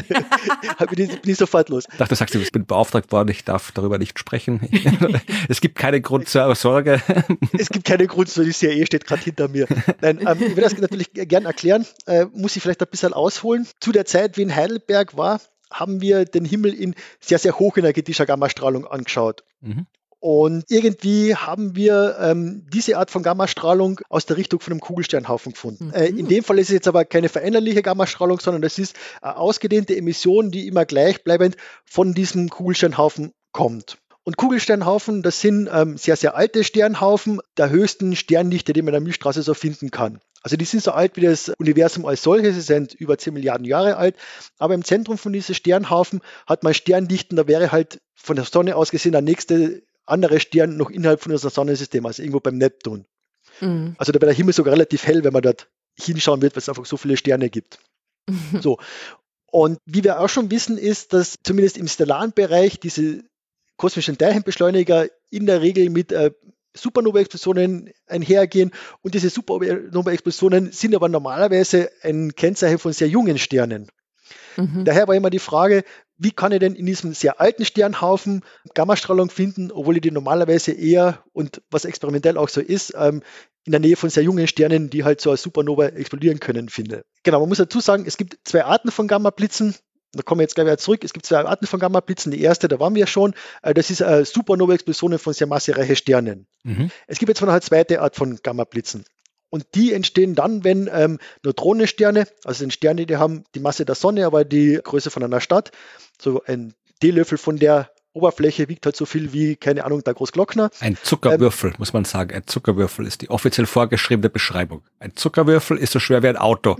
bin, ich, bin ich sofort los. Ich dachte, du sagst, ich bin beauftragt worden, ich darf darüber nicht sprechen. Es gibt keinen Grund zur Sorge. Es gibt keinen Grund, so die C I A steht gerade hinter mir. Nein, ähm, ich will das natürlich gern erklären, äh, muss ich vielleicht ein bisschen ausholen. Zu der Zeit, wie in Heidelberg war, haben wir den Himmel in sehr, sehr hochenergetischer Gammastrahlung angeschaut. Mhm. Und irgendwie haben wir ähm, diese Art von Gammastrahlung aus der Richtung von einem Kugelsternhaufen gefunden. Mhm. Äh, in dem Fall ist es jetzt aber keine veränderliche Gammastrahlung, sondern das ist eine ausgedehnte Emission, die immer gleichbleibend von diesem Kugelsternhaufen kommt. Und Kugelsternhaufen, das sind ähm, sehr, sehr alte Sternhaufen der höchsten Sterndichte, die man in der Milchstraße so finden kann. Also die sind so alt wie das Universum als solches, sie sind über zehn Milliarden Jahre alt, aber im Zentrum von diesen Sternhaufen hat man Sterndichten, da wäre halt von der Sonne aus gesehen der nächste andere Stern noch innerhalb von unserem Sonnensystem, also irgendwo beim Neptun. Mhm. Also da wäre der Himmel sogar relativ hell, wenn man dort hinschauen wird, weil es einfach so viele Sterne gibt. Mhm. So. Und wie wir auch schon wissen, ist, dass zumindest im stellaren Bereich diese kosmischen Teilchenbeschleuniger in der Regel mit äh, Supernova-Explosionen einhergehen. Und diese Supernova-Explosionen sind aber normalerweise ein Kennzeichen von sehr jungen Sternen. Mhm. Daher war immer die Frage, wie kann ich denn in diesem sehr alten Sternhaufen Gammastrahlung finden, obwohl ich die normalerweise eher, und was experimentell auch so ist, ähm, in der Nähe von sehr jungen Sternen, die halt so als Supernova explodieren können, finde. Genau, man muss dazu sagen, es gibt zwei Arten von Gammablitzen. Da kommen wir jetzt gleich wieder zurück. Es gibt zwei Arten von Gammablitzen. Die erste, da waren wir schon, äh, das ist äh, Supernova-Explosionen von sehr massereichen Sternen. Mhm. Es gibt jetzt noch eine zweite Art von Gammablitzen. Und die entstehen dann, wenn ähm, Neutronensterne, also sind Sterne, die haben die Masse der Sonne, aber die Größe von einer Stadt. So ein Teelöffel von der Oberfläche wiegt halt so viel wie, keine Ahnung, der Großglockner. Ein Zuckerwürfel, ähm, muss man sagen. Ein Zuckerwürfel ist die offiziell vorgeschriebene Beschreibung. Ein Zuckerwürfel ist so schwer wie ein Auto.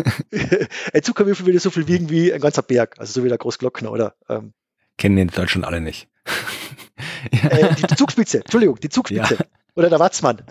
Ein Zuckerwürfel würde so viel wiegen wie ein ganzer Berg, also so wie der Großglockner, oder? Ähm, Kennen die in Deutschland alle nicht. äh, die Zugspitze, Entschuldigung, die Zugspitze. Ja. Oder der Watzmann.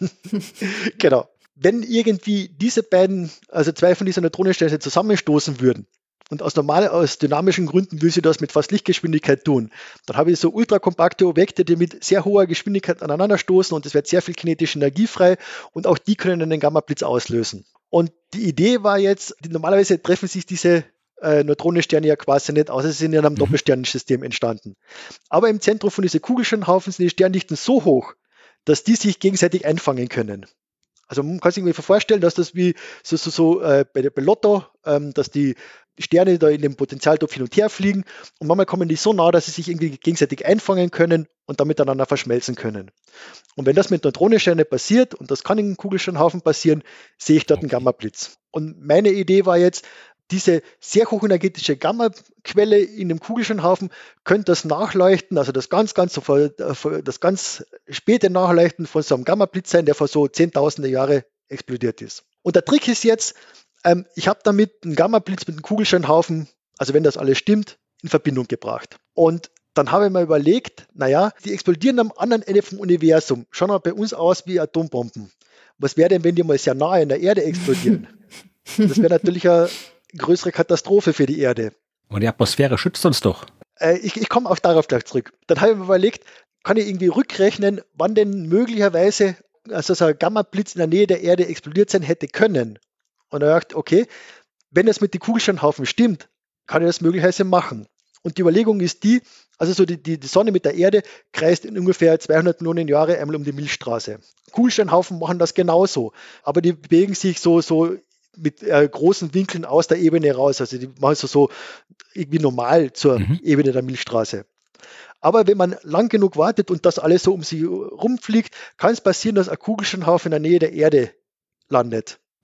Genau. Wenn irgendwie diese beiden, also zwei von diesen Neutronensternen zusammenstoßen würden und aus normal, aus dynamischen Gründen will sie das mit fast Lichtgeschwindigkeit tun, dann habe ich so ultrakompakte Objekte, die mit sehr hoher Geschwindigkeit aneinander stoßen und es wird sehr viel kinetische Energie frei und auch die können einen Gammablitz auslösen. Und die Idee war jetzt, die, normalerweise treffen sich diese äh, Neutronensterne ja quasi nicht aus, sie sind in einem mhm. Doppelsternensystem entstanden. Aber im Zentrum von diesen Kugelsternhaufen sind die Sterndichten so hoch, dass die sich gegenseitig einfangen können. Also man kann sich irgendwie vorstellen, dass das wie so, so, so äh, bei der bei Lotto, ähm, dass die Sterne da in dem Potenzialtopf hin und her fliegen und manchmal kommen die so nah, dass sie sich irgendwie gegenseitig einfangen können und dann miteinander verschmelzen können. Und wenn das mit Neutronensternen passiert, und das kann in einem Kugelsternhaufen passieren, sehe ich dort einen Gammablitz. Und meine Idee war jetzt, diese sehr hochenergetische Gammaquelle in dem Kugelsternhaufen könnte das Nachleuchten, also das ganz, ganz, das ganz späte Nachleuchten von so einem Gammablitz sein, der vor so zehntausende Jahre explodiert ist. Und der Trick ist jetzt, ähm, ich habe damit einen Gammablitz mit einem Kugelsternhaufen, also wenn das alles stimmt, in Verbindung gebracht. Und dann habe ich mir überlegt, naja, die explodieren am anderen Ende vom Universum, schauen aber bei uns aus wie Atombomben. Was wäre denn, wenn die mal sehr nahe in der Erde explodieren? Das wäre natürlich eine größere Katastrophe für die Erde. Und die Atmosphäre schützt uns doch. Äh, ich ich komme auch darauf gleich zurück. Dann habe ich mir überlegt, kann ich irgendwie rückrechnen, wann denn möglicherweise also so ein Gammablitz in der Nähe der Erde explodiert sein hätte können. Und er dachte, okay, wenn das mit den Kugelsternhaufen stimmt, kann ich das möglicherweise machen. Und die Überlegung ist die, also so die, die, die Sonne mit der Erde kreist in ungefähr zweihundert Millionen Jahre einmal um die Milchstraße. Kugelsternhaufen machen das genauso, aber die bewegen sich so, so mit äh, großen Winkeln aus der Ebene raus. Also die machen so, so irgendwie normal zur mhm. Ebene der Milchstraße. Aber wenn man lang genug wartet und das alles so um sie rumfliegt, kann es passieren, dass ein Kugelsternhaufen in der Nähe der Erde landet.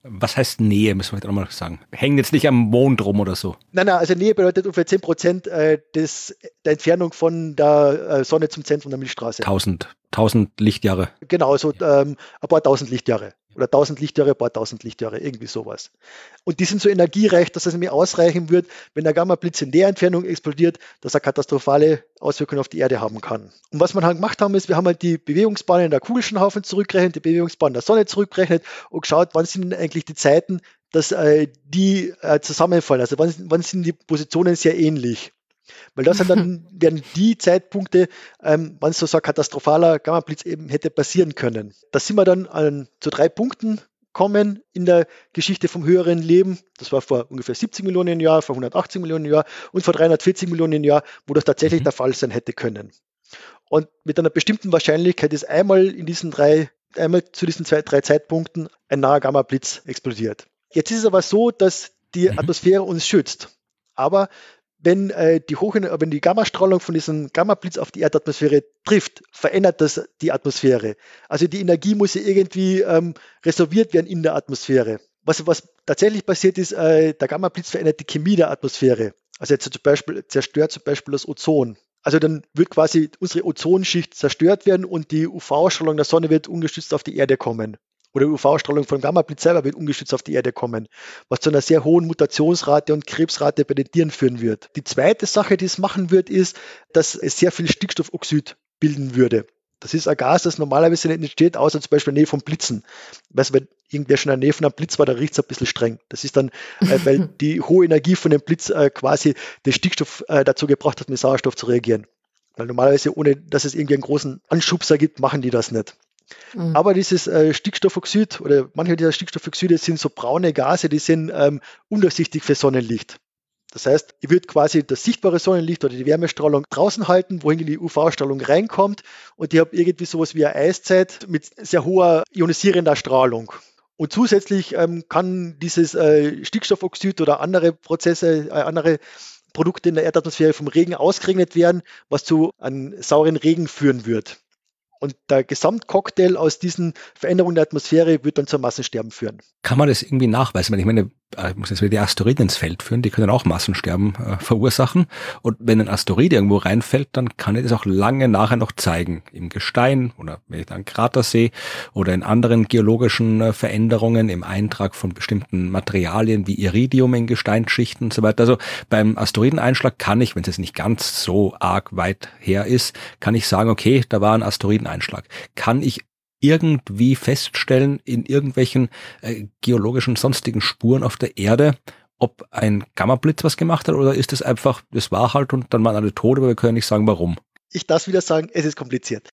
Was heißt Nähe, müssen wir jetzt auch mal sagen. Hängen jetzt nicht am Mond rum oder so. Nein, nein, also Nähe bedeutet ungefähr zehn Prozent äh, des, der Entfernung von der äh, Sonne zum Zentrum der Milchstraße. Tausend, tausend Lichtjahre. Genau, so ähm, ein paar tausend Lichtjahre. Oder tausend Lichtjahre, ein paar tausend Lichtjahre, irgendwie sowas. Und die sind so energiereich, dass es nämlich ausreichen wird, wenn der Gammablitz in der Entfernung explodiert, dass er katastrophale Auswirkungen auf die Erde haben kann. Und was wir halt gemacht haben, ist, wir haben halt die Bewegungsbahnen der Kugelscheinhaufen zurückgerechnet, die Bewegungsbahnen der Sonne zurückgerechnet und geschaut, wann sind eigentlich die Zeiten, dass äh, die äh, zusammenfallen. Also wann, wann sind die Positionen sehr ähnlich. Weil das sind dann werden die Zeitpunkte, ähm, wann so, so ein katastrophaler Gammablitz eben hätte passieren können. Da sind wir dann an, zu drei Punkten kommen in der Geschichte vom höheren Leben. Das war vor ungefähr siebzig Millionen Jahren, vor hundertachtzig Millionen Jahren und vor dreihundertvierzig Millionen Jahren, wo das tatsächlich mhm. der Fall sein hätte können. Und mit einer bestimmten Wahrscheinlichkeit ist einmal in diesen drei, einmal zu diesen zwei, drei Zeitpunkten ein naher Gammablitz explodiert. Jetzt ist es aber so, dass die mhm. Atmosphäre uns schützt. Aber wenn äh, die Hoch- wenn die Gammastrahlung von diesem Gammablitz auf die Erdatmosphäre trifft, verändert das die Atmosphäre. Also die Energie muss ja irgendwie ähm, reserviert werden in der Atmosphäre. Was, was tatsächlich passiert ist, äh, der Gammablitz verändert die Chemie der Atmosphäre. Also jetzt zum Beispiel zerstört zum Beispiel das Ozon. Also dann wird quasi unsere Ozonschicht zerstört werden und die U V-Strahlung der Sonne wird ungestützt auf die Erde kommen. Oder U V-Strahlung vom Gammablitz selber wird ungestützt auf die Erde kommen, was zu einer sehr hohen Mutationsrate und Krebsrate bei den Tieren führen wird. Die zweite Sache, die es machen wird, ist, dass es sehr viel Stickstoffoxid bilden würde. Das ist ein Gas, das normalerweise nicht entsteht, außer zum Beispiel in der Nähe von Blitzen. Weißt du, wenn irgendwer schon in der Nähe von einem Blitz war, da riecht es ein bisschen streng. Das ist dann, äh, weil die hohe Energie von dem Blitz äh, quasi den Stickstoff äh, dazu gebracht hat, mit Sauerstoff zu reagieren. Weil normalerweise, ohne dass es irgendwie einen großen Anschubser gibt, machen die das nicht. Mhm. Aber dieses äh, Stickstoffoxid oder manche dieser Stickstoffoxide sind so braune Gase, die sind ähm, undurchsichtig für Sonnenlicht. Das heißt, ihr würdet quasi das sichtbare Sonnenlicht oder die Wärmestrahlung draußen halten, wohin die U V-Strahlung reinkommt und ihr habt irgendwie sowas wie eine Eiszeit mit sehr hoher ionisierender Strahlung. Und zusätzlich ähm, kann dieses äh, Stickstoffoxid oder andere Prozesse, äh, andere Produkte in der Erdatmosphäre vom Regen ausgeregnet werden, was zu einem sauren Regen führen wird. Und der Gesamtcocktail aus diesen Veränderungen der Atmosphäre wird dann zum Massensterben führen. Kann man das irgendwie nachweisen? Ich meine, ich muss jetzt wieder die Asteroiden ins Feld führen, die können auch Massensterben äh, verursachen. Und wenn ein Asteroid irgendwo reinfällt, dann kann ich das auch lange nachher noch zeigen. Im Gestein oder wenn ich da einen Krater sehe oder in anderen geologischen äh, Veränderungen, im Eintrag von bestimmten Materialien wie Iridium in Gesteinsschichten und so weiter. Also beim Asteroideneinschlag kann ich, wenn es jetzt nicht ganz so arg weit her ist, kann ich sagen, okay, da war ein Asteroideneinschlag. Kann ich irgendwie feststellen in irgendwelchen äh, geologischen sonstigen Spuren auf der Erde, ob ein Gammablitz was gemacht hat oder ist es einfach, das war halt und dann waren alle tot, aber wir können nicht sagen, warum. Ich darf wieder sagen, es ist kompliziert.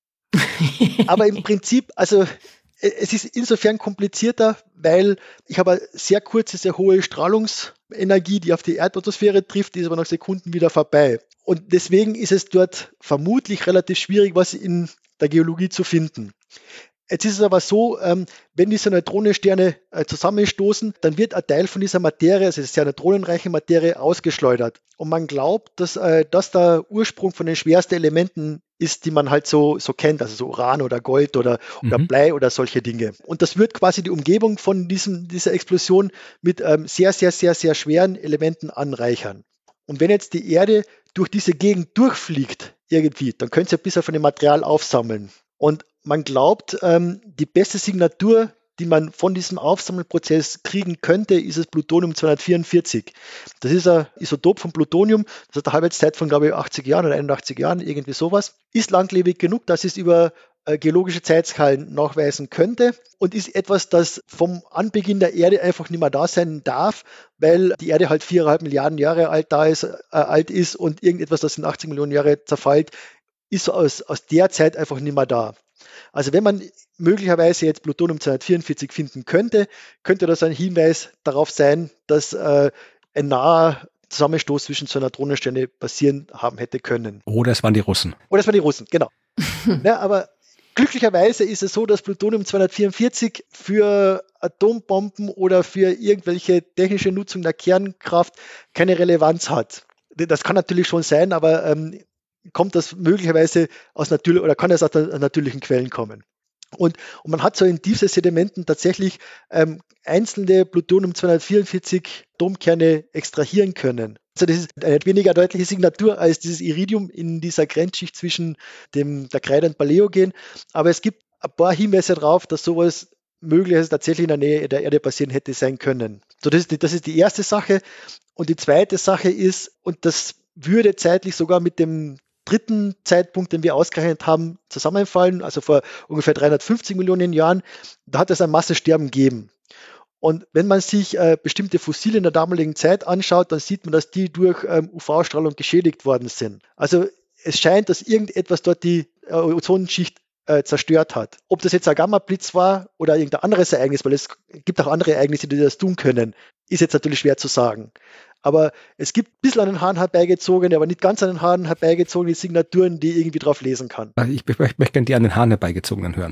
Aber im Prinzip, also es ist insofern komplizierter, weil ich habe eine sehr kurze, sehr hohe Strahlungsenergie, die auf die Erdatmosphäre trifft, die ist aber nach Sekunden wieder vorbei. Und deswegen ist es dort vermutlich relativ schwierig, was in der Geologie zu finden. Jetzt ist es aber so, ähm, wenn diese Neutronensterne äh, zusammenstoßen, dann wird ein Teil von dieser Materie, also sehr neutronenreiche Materie, ausgeschleudert. Und man glaubt, dass äh, das der Ursprung von den schwersten Elementen ist, die man halt so, so kennt, also so Uran oder Gold oder, mhm. oder Blei oder solche Dinge. Und das wird quasi die Umgebung von diesem, dieser Explosion mit ähm, sehr, sehr, sehr, sehr schweren Elementen anreichern. Und wenn jetzt die Erde durch diese Gegend durchfliegt, irgendwie, dann könnt ihr ein bisschen von dem Material aufsammeln. Und man glaubt, ähm, die beste Signatur, die man von diesem Aufsammelprozess kriegen könnte, ist das Plutonium zweihundertvierundvierzig. Das ist ein Isotop von Plutonium, das hat eine Halbwertszeit von, glaube ich, achtzig Jahren oder einundachtzig Jahren, irgendwie sowas. Ist langlebig genug, dass es über äh, geologische Zeitskalen nachweisen könnte und ist etwas, das vom Anbeginn der Erde einfach nicht mehr da sein darf, weil die Erde halt viereinhalb Milliarden Jahre alt, da ist, äh, alt ist und irgendetwas, das in achtzig Millionen Jahre zerfällt, ist aus, aus der Zeit einfach nicht mehr da. Also wenn man möglicherweise jetzt Plutonium zweihundertvierundvierzig finden könnte, könnte das ein Hinweis darauf sein, dass äh, ein naher Zusammenstoß zwischen zwei Neutronensternen passieren haben hätte können. Oder es waren die Russen. Oder es waren die Russen, genau. Ja, aber glücklicherweise ist es so, dass Plutonium zweihundertvierundvierzig für Atombomben oder für irgendwelche technische Nutzung der Kernkraft keine Relevanz hat. Das kann natürlich schon sein, aber ähm, kommt das möglicherweise aus natürlichen oder kann das aus natürlichen Quellen kommen. Und, und man hat so in Tiefseesedimenten tatsächlich ähm, einzelne Plutonium zweihundertvierundvierzig Atomkerne extrahieren können. Also das ist eine weniger deutliche Signatur als dieses Iridium in dieser Grenzschicht zwischen dem, der Kreide und Paläogen. Aber es gibt ein paar Hinweise darauf, dass sowas möglicherweise tatsächlich in der Nähe der Erde passieren hätte sein können. So, das ist die, das ist die erste Sache. Und die zweite Sache ist, und das würde zeitlich sogar mit dem dritten Zeitpunkt, den wir ausgerechnet haben, zusammenfallen, also vor ungefähr dreihundertfünfzig Millionen Jahren, da hat es ein Massensterben gegeben. Und wenn man sich äh, bestimmte Fossile in der damaligen Zeit anschaut, dann sieht man, dass die durch ähm, U V-Strahlung geschädigt worden sind. Also es scheint, dass irgendetwas dort die äh, Ozonschicht äh, zerstört hat. Ob das jetzt ein Gamma-Blitz war oder irgendein anderes Ereignis, weil es gibt auch andere Ereignisse, die das tun können, ist jetzt natürlich schwer zu sagen. Aber es gibt ein bisschen an den Haaren herbeigezogene, aber nicht ganz an den Haaren herbeigezogene Signaturen, die irgendwie drauf lesen kann. Ich, ich, ich möchte gerne die an den Haaren herbeigezogenen hören.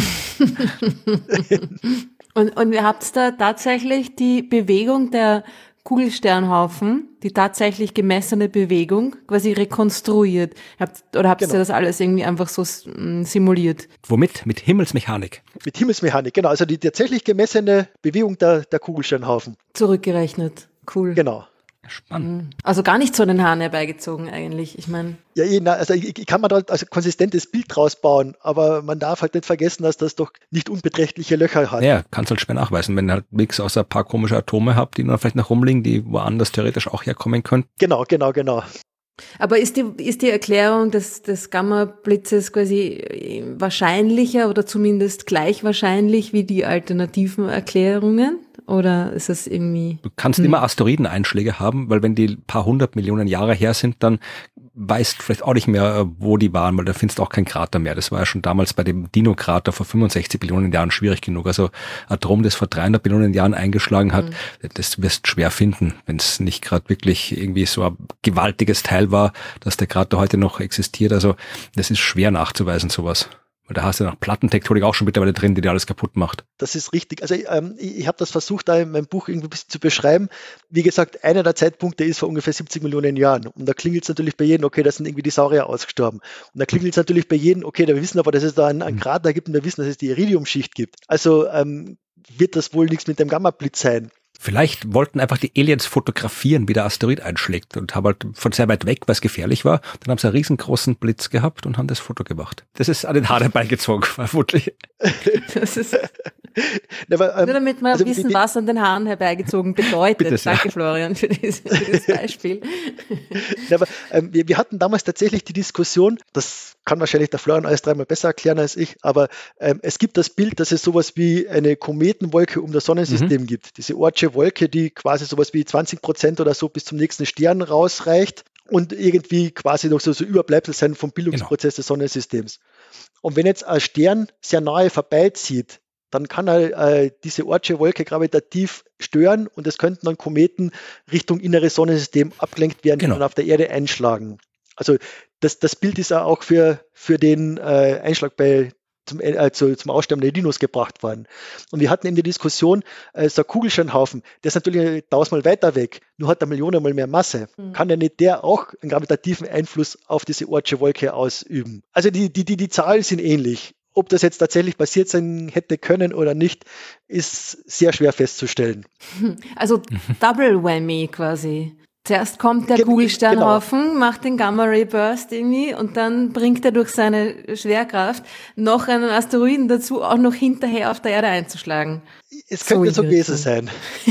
und, und ihr habt da tatsächlich die Bewegung der Kugelsternhaufen, die tatsächlich gemessene Bewegung, quasi rekonstruiert. Habt, oder habt ihr genau. das alles irgendwie einfach so simuliert? Womit? Mit Himmelsmechanik. Mit Himmelsmechanik, genau. Also die tatsächlich gemessene Bewegung der, der Kugelsternhaufen. Zurückgerechnet. Cool. Genau. Spannend. Also gar nicht so an den Haaren herbeigezogen eigentlich. Ich meine. Ja, also ich, ich kann man da also konsistentes Bild draus bauen, aber man darf halt nicht vergessen, dass das doch nicht unbeträchtliche Löcher hat. Ja, kannst halt schwer nachweisen, wenn ihr halt nichts außer ein paar komische Atome habt, die dann vielleicht noch rumliegen, die woanders theoretisch auch herkommen könnten. Genau, genau, genau. Aber ist die, ist die Erklärung des, des Gamma-Blitzes quasi wahrscheinlicher oder zumindest gleich wahrscheinlich wie die alternativen Erklärungen? Oder ist es irgendwie... Du kannst hm. immer Asteroideneinschläge haben, weil wenn die paar hundert Millionen Jahre her sind, dann weißt du vielleicht auch nicht mehr, wo die waren, weil da findest du auch keinen Krater mehr. Das war ja schon damals bei dem Dino-Krater vor fünfundsechzig Millionen Jahren schwierig genug. Also ein Atom, das vor dreihundert Millionen Jahren eingeschlagen hat, hm. das wirst du schwer finden, wenn es nicht gerade wirklich irgendwie so ein gewaltiges Teil war, dass der Krater heute noch existiert. Also das ist schwer nachzuweisen, sowas. Weil da hast du noch Plattentektonik auch schon mittlerweile drin, die dir alles kaputt macht. Das ist richtig. Also ähm, ich, ich habe das versucht, da in meinem Buch irgendwie ein bisschen zu beschreiben. Wie gesagt, einer der Zeitpunkte ist vor ungefähr siebzig Millionen Jahren. Und da klingelt es natürlich bei jedem, okay, da sind irgendwie die Saurier ausgestorben. Und da klingelt es natürlich bei jedem, okay, da wissen aber, dass es da einen, einen Krater gibt und wir wissen, dass es die Iridiumschicht gibt. Also ähm, wird das wohl nichts mit dem Gamma-Blitz sein. Vielleicht wollten einfach die Aliens fotografieren, wie der Asteroid einschlägt und haben halt von sehr weit weg, weil es gefährlich war. Dann haben sie einen riesengroßen Blitz gehabt und haben das Foto gemacht. Das ist an den Haaren herbeigezogen, vermutlich. Das ist aber, ähm, nur damit wir also wissen, die, was an den Haaren herbeigezogen bedeutet. Bitte, Danke, ja. Florian, für dieses, für dieses Beispiel. aber, ähm, wir, wir hatten damals tatsächlich die Diskussion, das kann wahrscheinlich der Florian alles dreimal besser erklären als ich, aber ähm, es gibt das Bild, dass es sowas wie eine Kometenwolke um das Sonnensystem mhm. gibt. Diese Oortsche Wolke, die quasi sowas wie zwanzig Prozent oder so bis zum nächsten Stern rausreicht und irgendwie quasi noch so, so Überbleibsel sein vom Bildungsprozess genau. des Sonnensystems. Und wenn jetzt ein Stern sehr nahe vorbeizieht, dann kann er äh, diese Oortsche Wolke gravitativ stören und es könnten dann Kometen Richtung inneres Sonnensystem abgelenkt werden genau. und auf der Erde einschlagen. Also das, das Bild ist ja auch für, für den äh, Einschlag bei zum, äh, zu, zum Aussterben der Dinos gebracht worden. Und wir hatten eben die Diskussion, äh, so ein Kugelsternhaufen, der ist natürlich tausendmal weiter weg, nur hat er Millionenmal mehr Masse. Mhm. Kann ja nicht der auch einen gravitativen Einfluss auf diese Oortsche Wolke ausüben? Also die, die, die, die Zahlen sind ähnlich. Ob das jetzt tatsächlich passiert sein hätte können oder nicht, ist sehr schwer festzustellen. Also Double Whammy quasi. Zuerst kommt der Ge- Kugelsternhaufen, genau. macht den Gamma-Ray-Burst irgendwie und dann bringt er durch seine Schwerkraft noch einen Asteroiden dazu, auch noch hinterher auf der Erde einzuschlagen. Es könnte so, so gewesen sein.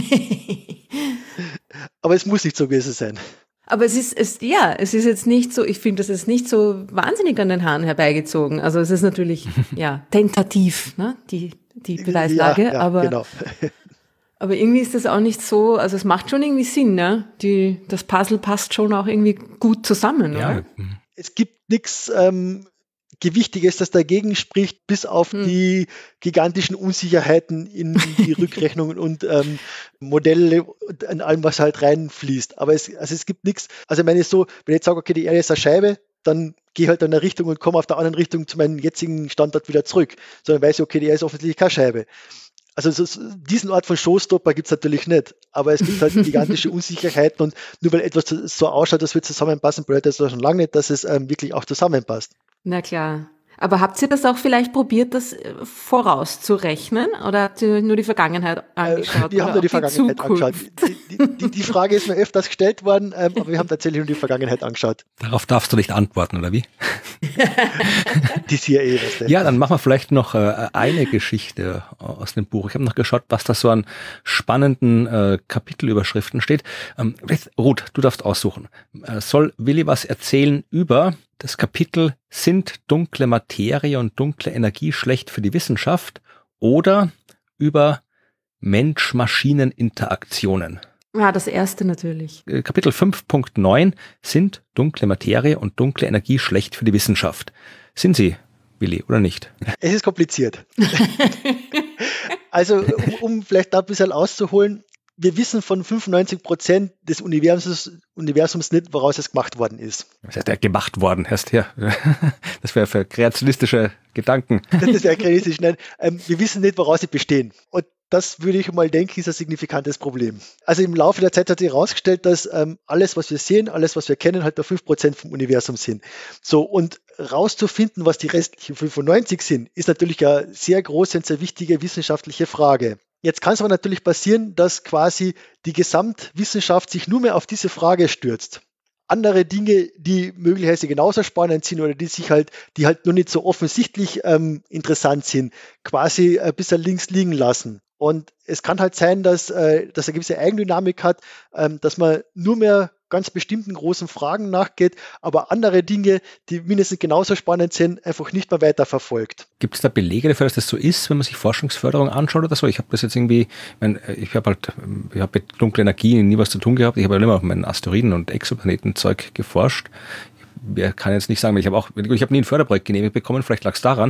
Aber es muss nicht so gewesen sein. Aber es ist, es, ja, es ist jetzt nicht so, ich finde, das ist nicht so wahnsinnig an den Haaren herbeigezogen. Also es ist natürlich, ja, tentativ, ne, die, die Beweislage, ja, ja, aber, genau. aber irgendwie ist das auch nicht so, also es macht schon irgendwie Sinn, ne, die, das Puzzle passt schon auch irgendwie gut zusammen, ja. Oder? Es gibt nichts, ähm, Gewichtiges, das dagegen spricht, bis auf hm. die gigantischen Unsicherheiten in die Rückrechnungen und ähm, Modelle und in allem, was halt reinfließt. Aber es, also es gibt nichts, also ich meine so, wenn ich jetzt sage, okay, die Erde ist eine Scheibe, dann gehe halt in eine Richtung und komme auf der anderen Richtung zu meinem jetzigen Standort wieder zurück. Sondern weiß ich, okay, die Erde ist offensichtlich keine Scheibe. Also so, diesen Art von Showstopper gibt es natürlich nicht, aber es gibt halt gigantische Unsicherheiten und nur weil etwas so ausschaut, dass wir zusammenpassen, bedeutet das schon lange nicht, dass es ähm, wirklich auch zusammenpasst. Na klar. Aber habt ihr das auch vielleicht probiert, das vorauszurechnen? Oder habt ihr nur die Vergangenheit angeschaut? Wir haben nur die Vergangenheit angeschaut. Die, die, die Frage ist mir öfters gestellt worden, aber wir haben tatsächlich nur die Vergangenheit angeschaut. Darauf darfst du nicht antworten, oder wie? Die C I A, was denn? Ja, dann machen wir vielleicht noch äh, eine Geschichte aus dem Buch. Ich habe noch geschaut, was da so an spannenden äh, Kapitelüberschriften steht. Ähm, Ruth, du darfst aussuchen. Äh, soll Willi was erzählen über das Kapitel Sind dunkle Materie und dunkle Energie schlecht für die Wissenschaft oder über Mensch-Maschinen-Interaktionen? Ja, das erste natürlich. Kapitel fünf Punkt neun Sind dunkle Materie und dunkle Energie schlecht für die Wissenschaft? Sind sie, Willi, oder nicht? Es ist kompliziert. Also, um, um vielleicht da ein bisschen auszuholen, wir wissen von fünfundneunzig Prozent des Universums, Universums nicht, woraus es gemacht worden ist. Was heißt ja gemacht worden? Erst hier. Das wäre für kreationistische Gedanken. Das wäre kreationistisch. Nein, ähm, wir wissen nicht, woraus sie bestehen. Und das würde ich mal denken, ist ein signifikantes Problem. Also im Laufe der Zeit hat sich herausgestellt, dass ähm, alles, was wir sehen, alles, was wir kennen, halt nur fünf Prozent vom Universum sind. So, und rauszufinden, was die restlichen fünfundneunzig sind, ist natürlich eine sehr große und sehr wichtige wissenschaftliche Frage. Jetzt kann es aber natürlich passieren, dass quasi die Gesamtwissenschaft sich nur mehr auf diese Frage stürzt. Andere Dinge, die möglicherweise genauso spannend sind oder die sich halt, die halt nur nicht so offensichtlich ähm, interessant sind, quasi ein bisschen links liegen lassen. Und es kann halt sein, dass, äh, dass er eine gewisse Eigendynamik hat, ähm, dass man nur mehr ganz bestimmten großen Fragen nachgeht, aber andere Dinge, die mindestens genauso spannend sind, einfach nicht mehr weiter verfolgt. Gibt es da Belege dafür, dass das so ist, wenn man sich Forschungsförderung anschaut oder so? Ich habe das jetzt irgendwie, ich, mein, ich habe halt, ich habe mit dunkler Energie nie was zu tun gehabt. Ich habe halt immer auf meinen Asteroiden- und Exoplanetenzeug geforscht. Ich kann jetzt nicht sagen, ich habe auch, ich habe nie ein Förderprojekt genehmigt bekommen, vielleicht lag es daran.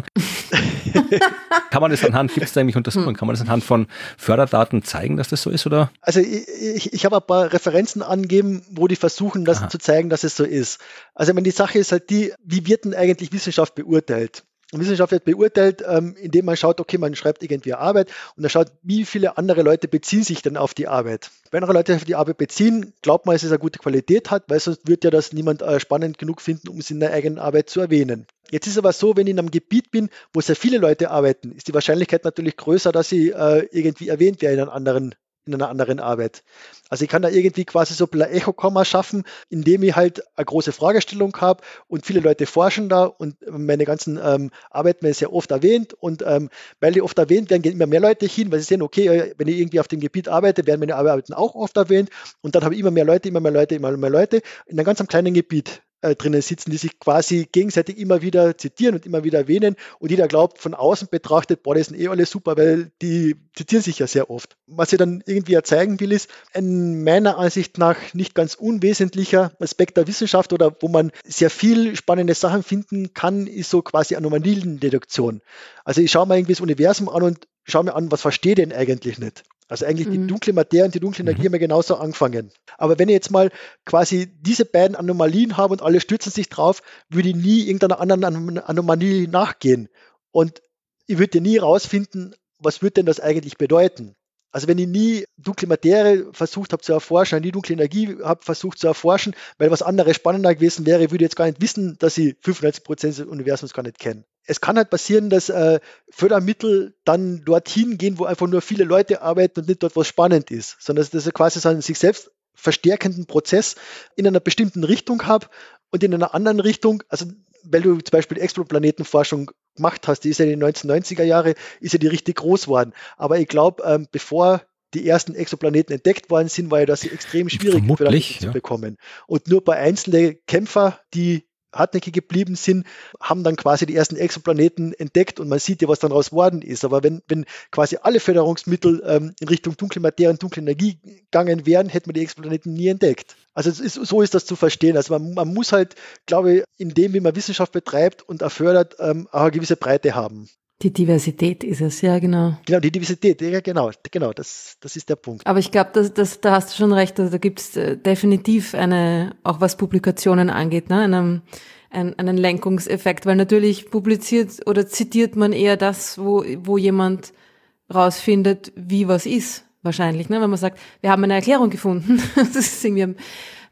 Kann man das anhand, gibt es da eigentlich Untersuchungen, kann man das anhand von Förderdaten zeigen, dass das so ist, oder? Also ich, ich, ich habe ein paar Referenzen angegeben, wo die versuchen, das Aha. zu zeigen, dass es so ist. Also ich meine, die Sache ist halt die, wie wird denn eigentlich Wissenschaft beurteilt? Und Wissenschaft wird beurteilt, ähm, indem man schaut, okay, man schreibt irgendwie eine Arbeit und dann schaut, wie viele andere Leute beziehen sich denn auf die Arbeit. Wenn andere Leute auf die Arbeit beziehen, glaubt man, dass es eine gute Qualität hat, weil sonst wird ja das niemand äh, spannend genug finden, um es in der eigenen Arbeit zu erwähnen. Jetzt ist aber so, wenn ich in einem Gebiet bin, wo sehr viele Leute arbeiten, ist die Wahrscheinlichkeit natürlich größer, dass sie äh, irgendwie erwähnt werden in einem anderen in einer anderen Arbeit. Also ich kann da irgendwie quasi so ein Echokammer schaffen, indem ich halt eine große Fragestellung habe und viele Leute forschen da und meine ganzen ähm, Arbeiten werden sehr oft erwähnt und ähm, weil die oft erwähnt werden, gehen immer mehr Leute hin, weil sie sehen, okay, wenn ich irgendwie auf dem Gebiet arbeite, werden meine Arbeiten auch oft erwähnt und dann habe ich immer mehr Leute, immer mehr Leute, immer mehr Leute in einem ganz kleinen Gebiet drinnen sitzen, die sich quasi gegenseitig immer wieder zitieren und immer wieder erwähnen und jeder glaubt, von außen betrachtet, boah, das sind eh alle super, weil die zitieren sich ja sehr oft. Was ich dann irgendwie zeigen will, ist ein meiner Ansicht nach nicht ganz unwesentlicher Aspekt der Wissenschaft oder wo man sehr viel spannende Sachen finden kann, ist so quasi Anomaliendeduktion. Also ich schaue mir irgendwie das Universum an und schaue mir an, was verstehe ich denn eigentlich nicht? Also eigentlich mhm. die dunkle Materie und die dunkle Energie mhm. haben wir genauso angefangen. Aber wenn ich jetzt mal quasi diese beiden Anomalien habe und alle stürzen sich drauf, würde ich nie irgendeiner anderen Anomalie nachgehen. Und ich würde nie rausfinden, was würde denn das eigentlich bedeuten. Also wenn ich nie dunkle Materie versucht habe zu erforschen, nie dunkle Energie habe versucht zu erforschen, weil was anderes spannender gewesen wäre, würde ich jetzt gar nicht wissen, dass ich fünfundneunzig Prozent des Universums gar nicht kenne. Es kann halt passieren, dass äh, Fördermittel dann dorthin gehen, wo einfach nur viele Leute arbeiten und nicht dort, was spannend ist, sondern dass ich quasi so einen sich selbst verstärkenden Prozess in einer bestimmten Richtung habe und in einer anderen Richtung, also weil du zum Beispiel Exoplanetenforschung gemacht hast, die ist ja in den neunzehnhundertneunziger Jahre, ist ja die richtig groß worden. Aber ich glaube, ähm, bevor die ersten Exoplaneten entdeckt worden sind, war ja das extrem schwierig für ja. zu bekommen. Und nur bei einzelnen Kämpfer, die hartnäckig geblieben sind, haben dann quasi die ersten Exoplaneten entdeckt und man sieht ja, was dann raus worden ist. Aber wenn, wenn quasi alle Förderungsmittel ähm, in Richtung dunkle Materie und dunkle Energie gegangen wären, hätte man die Exoplaneten nie entdeckt. Also es ist, so ist das zu verstehen. Also man, man muss halt, glaube ich, in dem, wie man Wissenschaft betreibt und erfördert, ähm, auch eine gewisse Breite haben. Die Diversität ist es, ja, genau. Genau, die Diversität, ja, genau, genau, das, das ist der Punkt. Aber ich glaube, das, das, da hast du schon recht, also da gibt es äh, definitiv eine, auch was Publikationen angeht, ne, einen, einen, einen Lenkungseffekt, weil natürlich publiziert oder zitiert man eher das, wo, wo jemand rausfindet, wie was ist, wahrscheinlich, ne, wenn man sagt, wir haben eine Erklärung gefunden, das ist irgendwie,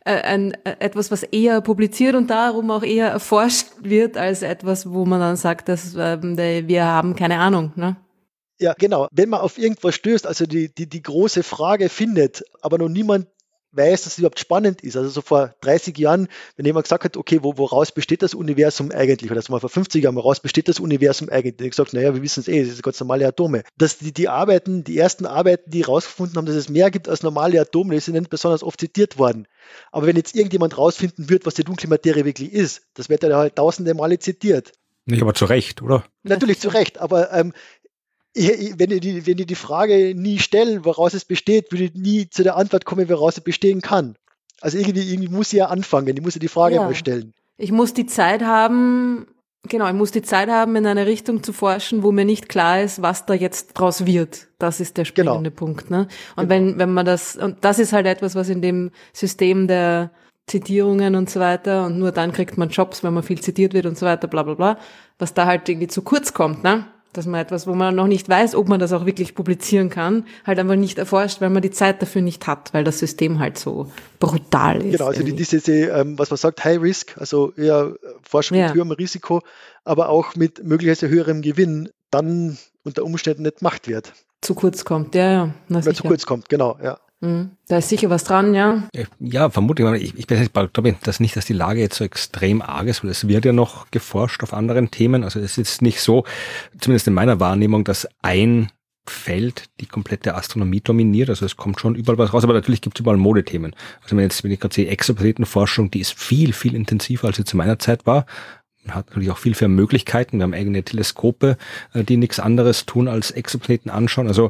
äh, ein, äh, etwas, was eher publiziert und darum auch eher erforscht wird, als etwas, wo man dann sagt, dass ähm, wir haben keine Ahnung, ne? Ja, genau. Wenn man auf irgendwas stößt, also die, die, die große Frage findet, aber noch niemand weiß, dass es überhaupt spannend ist. Also so vor dreißig Jahren, wenn jemand gesagt hat, okay, wo, woraus besteht das Universum eigentlich? Oder so mal vor fünfzig Jahren, woraus besteht das Universum eigentlich? Und ich gesagt, naja, wir wissen es eh, das sind ganz normale Atome. Dass die, die Arbeiten, die ersten Arbeiten, die herausgefunden haben, dass es mehr gibt als normale Atome, die sind nicht besonders oft zitiert worden. Aber wenn jetzt irgendjemand rausfinden wird, was die dunkle Materie wirklich ist, das wird ja halt tausende Male zitiert. Nicht aber zu Recht, oder? Natürlich zu Recht, aber ähm, wenn ihr, die, wenn ihr die Frage nie stellen, woraus es besteht, würde ich nie zu der Antwort kommen, woraus es bestehen kann. Also irgendwie, irgendwie muss sie ja anfangen, ich muss ja die Frage Ja. mal stellen. Ich muss die Zeit haben, genau, ich muss die Zeit haben, in eine Richtung zu forschen, wo mir nicht klar ist, was da jetzt draus wird. Das ist der springende Genau. Punkt, ne? Und Genau. wenn, wenn man das, und das ist halt etwas, was in dem System der Zitierungen und so weiter, und nur dann kriegt man Jobs, wenn man viel zitiert wird und so weiter, bla, bla, bla, was da halt irgendwie zu kurz kommt, ne? Dass man etwas, wo man noch nicht weiß, ob man das auch wirklich publizieren kann, halt einfach nicht erforscht, weil man die Zeit dafür nicht hat, weil das System halt so brutal ist. Genau, also die, diese, ähm, was man sagt, High Risk, also eher Forschung Ja. mit höherem Risiko, aber auch mit möglicherweise höherem Gewinn, dann unter Umständen nicht gemacht wird. Zu kurz kommt, ja, ja. Na, Oder zu sicher. kurz kommt, genau, ja. Mhm. Da ist sicher was dran, ja. Ja, vermutlich. Ich, ich glaube dass nicht, dass die Lage jetzt so extrem arg ist, weil es wird ja noch geforscht auf anderen Themen. Also es ist nicht so, zumindest in meiner Wahrnehmung, dass ein Feld die komplette Astronomie dominiert. Also es kommt schon überall was raus, aber natürlich gibt es überall Modethemen. Also wenn jetzt, wenn ich gerade sehe, Exoplanetenforschung, die ist viel, viel intensiver, als sie zu meiner Zeit war. Man hat natürlich auch viel mehr Möglichkeiten. Wir haben eigene Teleskope, die nichts anderes tun als Exoplaneten anschauen. Also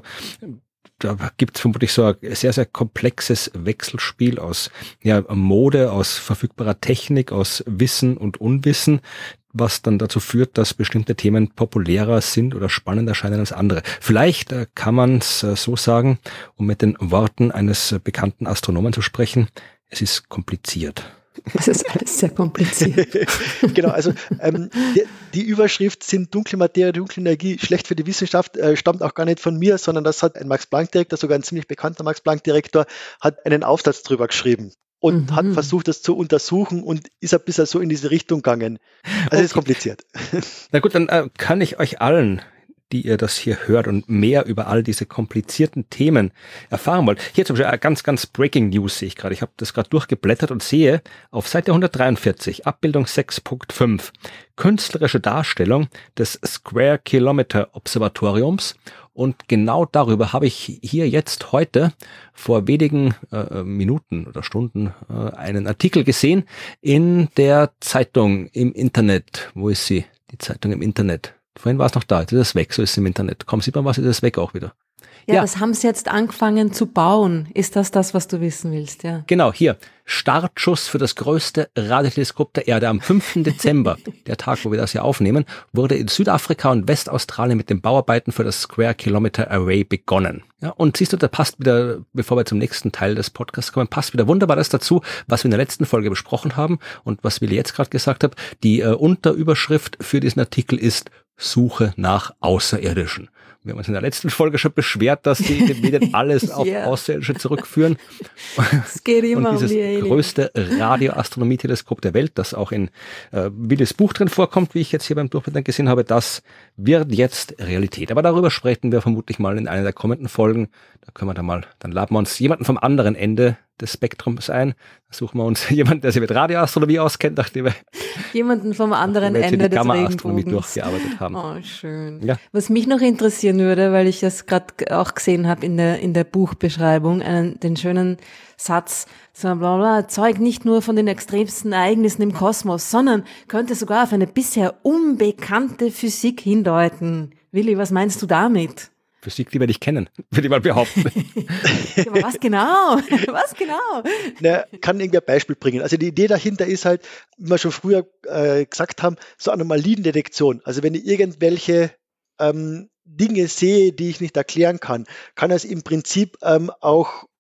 da gibt es vermutlich so ein sehr, sehr komplexes Wechselspiel aus ja, Mode, aus verfügbarer Technik, aus Wissen und Unwissen, was dann dazu führt, dass bestimmte Themen populärer sind oder spannender erscheinen als andere. Vielleicht äh, kann man es äh, so sagen, um mit den Worten eines äh, bekannten Astronomen zu sprechen, es ist kompliziert. Das ist alles sehr kompliziert. Genau, also ähm, die, die Überschrift sind dunkle Materie, dunkle Energie, schlecht für die Wissenschaft, äh, stammt auch gar nicht von mir, sondern das hat ein Max-Planck-Direktor, sogar ein ziemlich bekannter Max-Planck-Direktor, hat einen Aufsatz drüber geschrieben und Mhm. hat versucht, das zu untersuchen und ist ein bisschen so in diese Richtung gegangen. Also es Okay. ist kompliziert. Na gut, dann äh, kann ich euch allen, die ihr das hier hört und mehr über all diese komplizierten Themen erfahren wollt. Hier zum Beispiel äh, ganz, ganz Breaking News sehe ich gerade. Ich habe das gerade durchgeblättert und sehe auf Seite hundertdreiundvierzig, Abbildung sechs Punkt fünf, künstlerische Darstellung des Square Kilometer Observatoriums. Und genau darüber habe ich hier jetzt heute vor wenigen äh, Minuten oder Stunden äh, einen Artikel gesehen in der Zeitung im Internet. Wo ist sie? Die Zeitung im Internet. Vorhin war es noch da, jetzt ist es weg, so ist es im Internet. Komm, sieht man was, ist es weg auch wieder. Ja, Ja. das haben sie jetzt angefangen zu bauen. Ist das das, was du wissen willst? Ja. Genau, hier. Startschuss für das größte Radioteleskop der Erde am fünften Dezember, der Tag, wo wir das hier aufnehmen, wurde in Südafrika und Westaustralien mit den Bauarbeiten für das Square Kilometer Array begonnen. Ja, und siehst du, da passt wieder, bevor wir zum nächsten Teil des Podcasts kommen, passt wieder wunderbar das dazu, was wir in der letzten Folge besprochen haben und was Willi jetzt gerade gesagt hat. Die äh, Unterüberschrift für diesen Artikel ist Suche nach Außerirdischen. Wir haben uns in der letzten Folge schon beschwert, dass die, die Medien alles auf Ja. Außerirdische zurückführen. Es geht immer Und um dieses die Aliens. größte Radioastronomieteleskop der Welt, das auch in äh, Willis Buch drin vorkommt, wie ich jetzt hier beim Durchblättern gesehen habe, das wird jetzt Realität. Aber darüber sprechen wir vermutlich mal in einer der kommenden Folgen. Da können wir dann mal, dann laden wir uns jemanden vom anderen Ende des Spektrums ein. Da suchen wir uns jemanden, der sich mit Radioastronomie auskennt, nachdem wir, Jemanden vom anderen nachdem wir jetzt hier Ende die des Gamma-Astronomie Regenbogens. durchgearbeitet haben. Oh, schön. Ja. Was mich noch interessieren würde, weil ich das gerade auch gesehen habe in der in der Buchbeschreibung, einen, den schönen Satz, so bla bla, zeugt nicht nur von den extremsten Ereignissen im Kosmos, sondern könnte sogar auf eine bisher unbekannte Physik hindeuten. Willi, was meinst du damit? Physik, die wir nicht kennen, würde ich mal behaupten. Ja, aber was genau? Was genau? Na, kann irgendwie ein Beispiel bringen. Also die Idee dahinter ist halt, wie wir schon früher äh, gesagt haben, so Anomaliendetektion. Also wenn ich irgendwelche ähm, Dinge sehe, die ich nicht erklären kann, kann es im Prinzip ähm, auch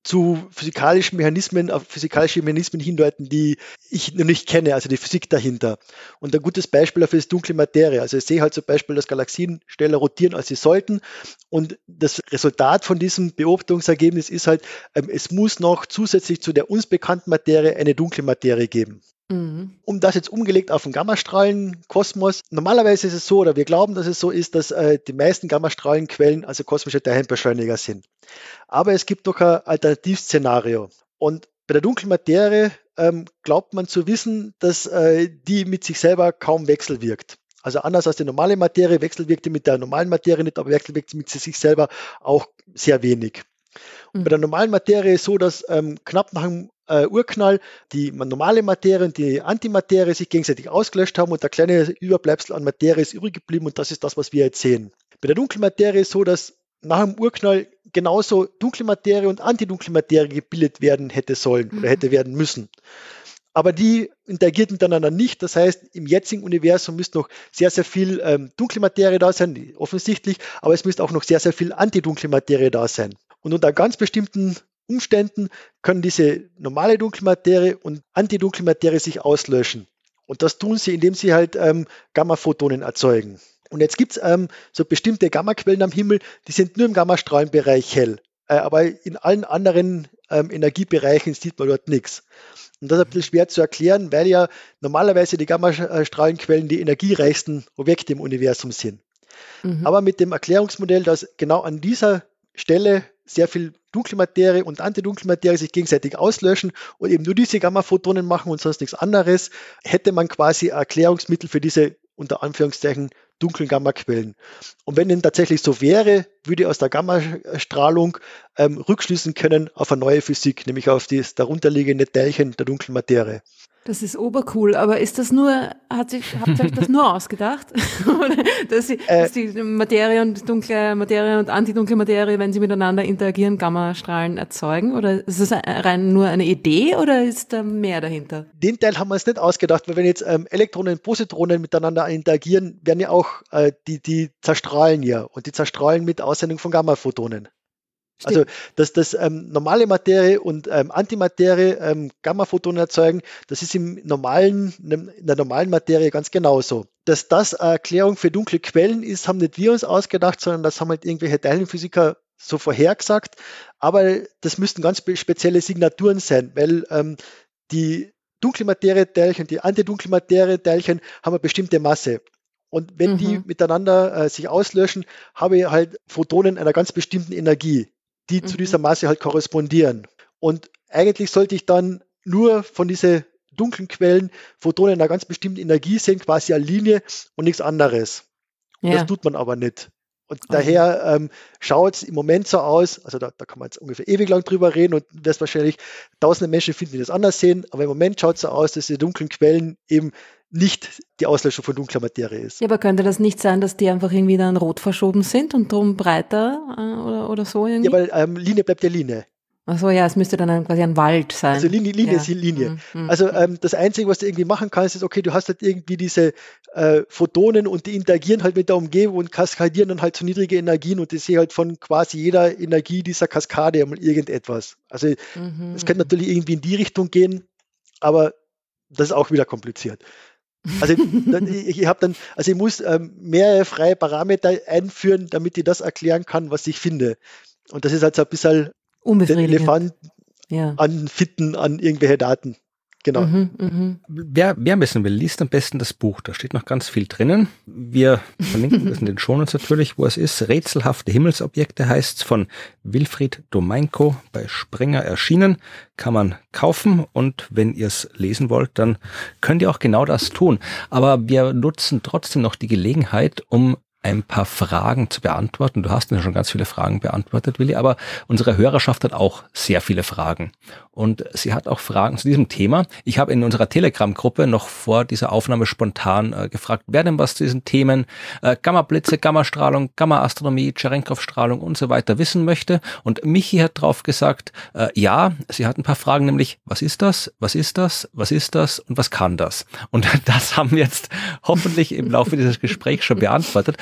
zu physikalischen Mechanismen, auf physikalische Mechanismen hindeuten, die ich noch nicht kenne, also die Physik dahinter. Und ein gutes Beispiel dafür ist dunkle Materie. Also ich sehe halt zum Beispiel, dass Galaxien schneller rotieren, als sie sollten. Und das Resultat von diesem Beobachtungsergebnis ist halt, ähm, es muss noch zusätzlich zu der uns bekannten Materie eine dunkle Materie geben. Mhm. Um das jetzt umgelegt auf den Gammastrahlenkosmos. Normalerweise ist es so, oder wir glauben, dass es so ist, dass äh, die meisten Gammastrahlenquellen also kosmische Teilchenbeschleuniger sind. Aber es gibt noch ein Alternativszenario. Und bei der dunklen Materie ähm, glaubt man zu wissen, dass äh, die mit sich selber kaum wechselwirkt. Also anders als die normale Materie wechselwirkt die mit der normalen Materie nicht, aber wechselwirkt sie mit sich selber auch sehr wenig. Und bei der normalen Materie ist es so, dass ähm, knapp nach dem äh, Urknall die normale Materie und die Antimaterie sich gegenseitig ausgelöscht haben und der kleine Überbleibsel an Materie ist übrig geblieben und das ist das, was wir jetzt sehen. Bei der dunklen Materie ist es so, dass nach dem Urknall genauso dunkle Materie und antidunkle Materie gebildet werden hätte sollen mhm. oder hätte werden müssen. Aber die interagiert miteinander nicht. Das heißt, im jetzigen Universum müsste noch sehr, sehr viel ähm, dunkle Materie da sein, offensichtlich, aber es müsste auch noch sehr, sehr viel antidunkle Materie da sein. Und unter ganz bestimmten Umständen können diese normale dunkle Materie und antidunkle Materie sich auslöschen. Und das tun sie, indem sie halt ähm, Gamma-Photonen erzeugen. Und jetzt gibt es ähm, so bestimmte Gammaquellen am Himmel, die sind nur im Gammastrahlenbereich hell. Äh, aber in allen anderen ähm, Energiebereichen sieht man dort nichts. Und das ist ein bisschen schwer zu erklären, weil ja normalerweise die Gammastrahlenquellen die energiereichsten Objekte im Universum sind. Mhm. Aber mit dem Erklärungsmodell, dass genau an dieser Stelle sehr viel dunkle Materie und antidunkle Materie sich gegenseitig auslöschen und eben nur diese Gammaphotonen machen und sonst nichts anderes, hätte man quasi ein Erklärungsmittel für diese unter Anführungszeichen dunklen Gammaquellen. Und wenn denn tatsächlich so wäre, würde aus der Gammastrahlung ähm, rückschließen können auf eine neue Physik, nämlich auf das darunterliegende Teilchen der dunklen Materie. Das ist obercool, aber ist das nur, hat sich, habt ihr euch das nur ausgedacht? Oder dass, sie, äh, dass die Materie und dunkle Materie und antidunkle Materie, wenn sie miteinander interagieren, Gammastrahlen erzeugen? Oder ist es rein nur eine Idee oder ist da mehr dahinter? Den Teil haben wir uns nicht ausgedacht, weil wenn jetzt ähm, Elektronen und Positronen miteinander interagieren, werden ja auch, äh, die, die zerstrahlen ja und die zerstrahlen mit Aussendung von Gammaphotonen. Stimmt. Also, dass das ähm, normale Materie und ähm, Antimaterie ähm, Gammaphotonen erzeugen, das ist im normalen, in der normalen Materie ganz genauso. Dass das eine Erklärung für dunkle Quellen ist, haben nicht wir uns ausgedacht, sondern das haben halt irgendwelche Teilchenphysiker so vorhergesagt. Aber das müssten ganz spezielle Signaturen sein, weil ähm, die dunkle Materie-Teilchen, die antidunkle Materie-Teilchen haben eine bestimmte Masse. Und wenn mhm. die miteinander äh, sich auslöschen, habe ich halt Photonen einer ganz bestimmten Energie, die mhm. zu dieser Masse halt korrespondieren. Und eigentlich sollte ich dann nur von diesen dunklen Quellen Photonen einer ganz bestimmten Energie sehen, quasi eine Linie und nichts anderes. Und ja. das tut man aber nicht. Und okay. daher ähm, schaut es im Moment so aus, also da, da kann man jetzt ungefähr ewig lang drüber reden und das wahrscheinlich tausende Menschen finden, die das anders sehen, aber im Moment schaut es so aus, dass die dunklen Quellen eben nicht die Auslöschung von dunkler Materie ist. Ja, aber könnte das nicht sein, dass die einfach irgendwie dann rot verschoben sind und drum breiter äh, oder, oder so irgendwie? Ja, weil ähm, Linie bleibt ja Linie. Ach so, ja, es müsste dann ein, quasi ein Wald sein. Also Linie, Linie ja. ist die Linie. Mhm. Also ähm, das Einzige, was du irgendwie machen kannst, ist, okay, du hast halt irgendwie diese äh, Photonen und die interagieren halt mit der Umgebung und kaskadieren dann halt zu niedrige Energien und ich sehe halt von quasi jeder Energie dieser Kaskade einmal irgendetwas. Also mhm. es könnte natürlich irgendwie in die Richtung gehen, aber das ist auch wieder kompliziert. Also ich, ich habe dann, also ich muss ähm, mehrere freie Parameter einführen, damit ich das erklären kann, was ich finde. Und das ist halt so ein bisschen den Elefant ja. anfitten an irgendwelche Daten. Genau. Mhm, mh. Wer, wer wissen will, liest am besten das Buch. Da steht noch ganz viel drinnen. Wir verlinken das in den Shownotes natürlich, wo es ist. Rätselhafte Himmelsobjekte heißt's, von Wilfried Domeinko bei Springer erschienen. Kann man kaufen und wenn ihr es lesen wollt, dann könnt ihr auch genau das tun. Aber wir nutzen trotzdem noch die Gelegenheit, um ein paar Fragen zu beantworten. Du hast ja schon ganz viele Fragen beantwortet, Willi, aber unsere Hörerschaft hat auch sehr viele Fragen. Und sie hat auch Fragen zu diesem Thema. Ich habe in unserer Telegram-Gruppe noch vor dieser Aufnahme spontan äh, gefragt, wer denn was zu diesen Themen äh, Gamma-Blitze, Gammastrahlung, Gamma-Astronomie, Cherenkov-Strahlung und so weiter wissen möchte. Und Michi hat drauf gesagt, äh, ja, sie hat ein paar Fragen, nämlich, was ist das, was ist das, was ist das und was kann das? Und das haben wir jetzt hoffentlich im Laufe dieses Gesprächs schon beantwortet.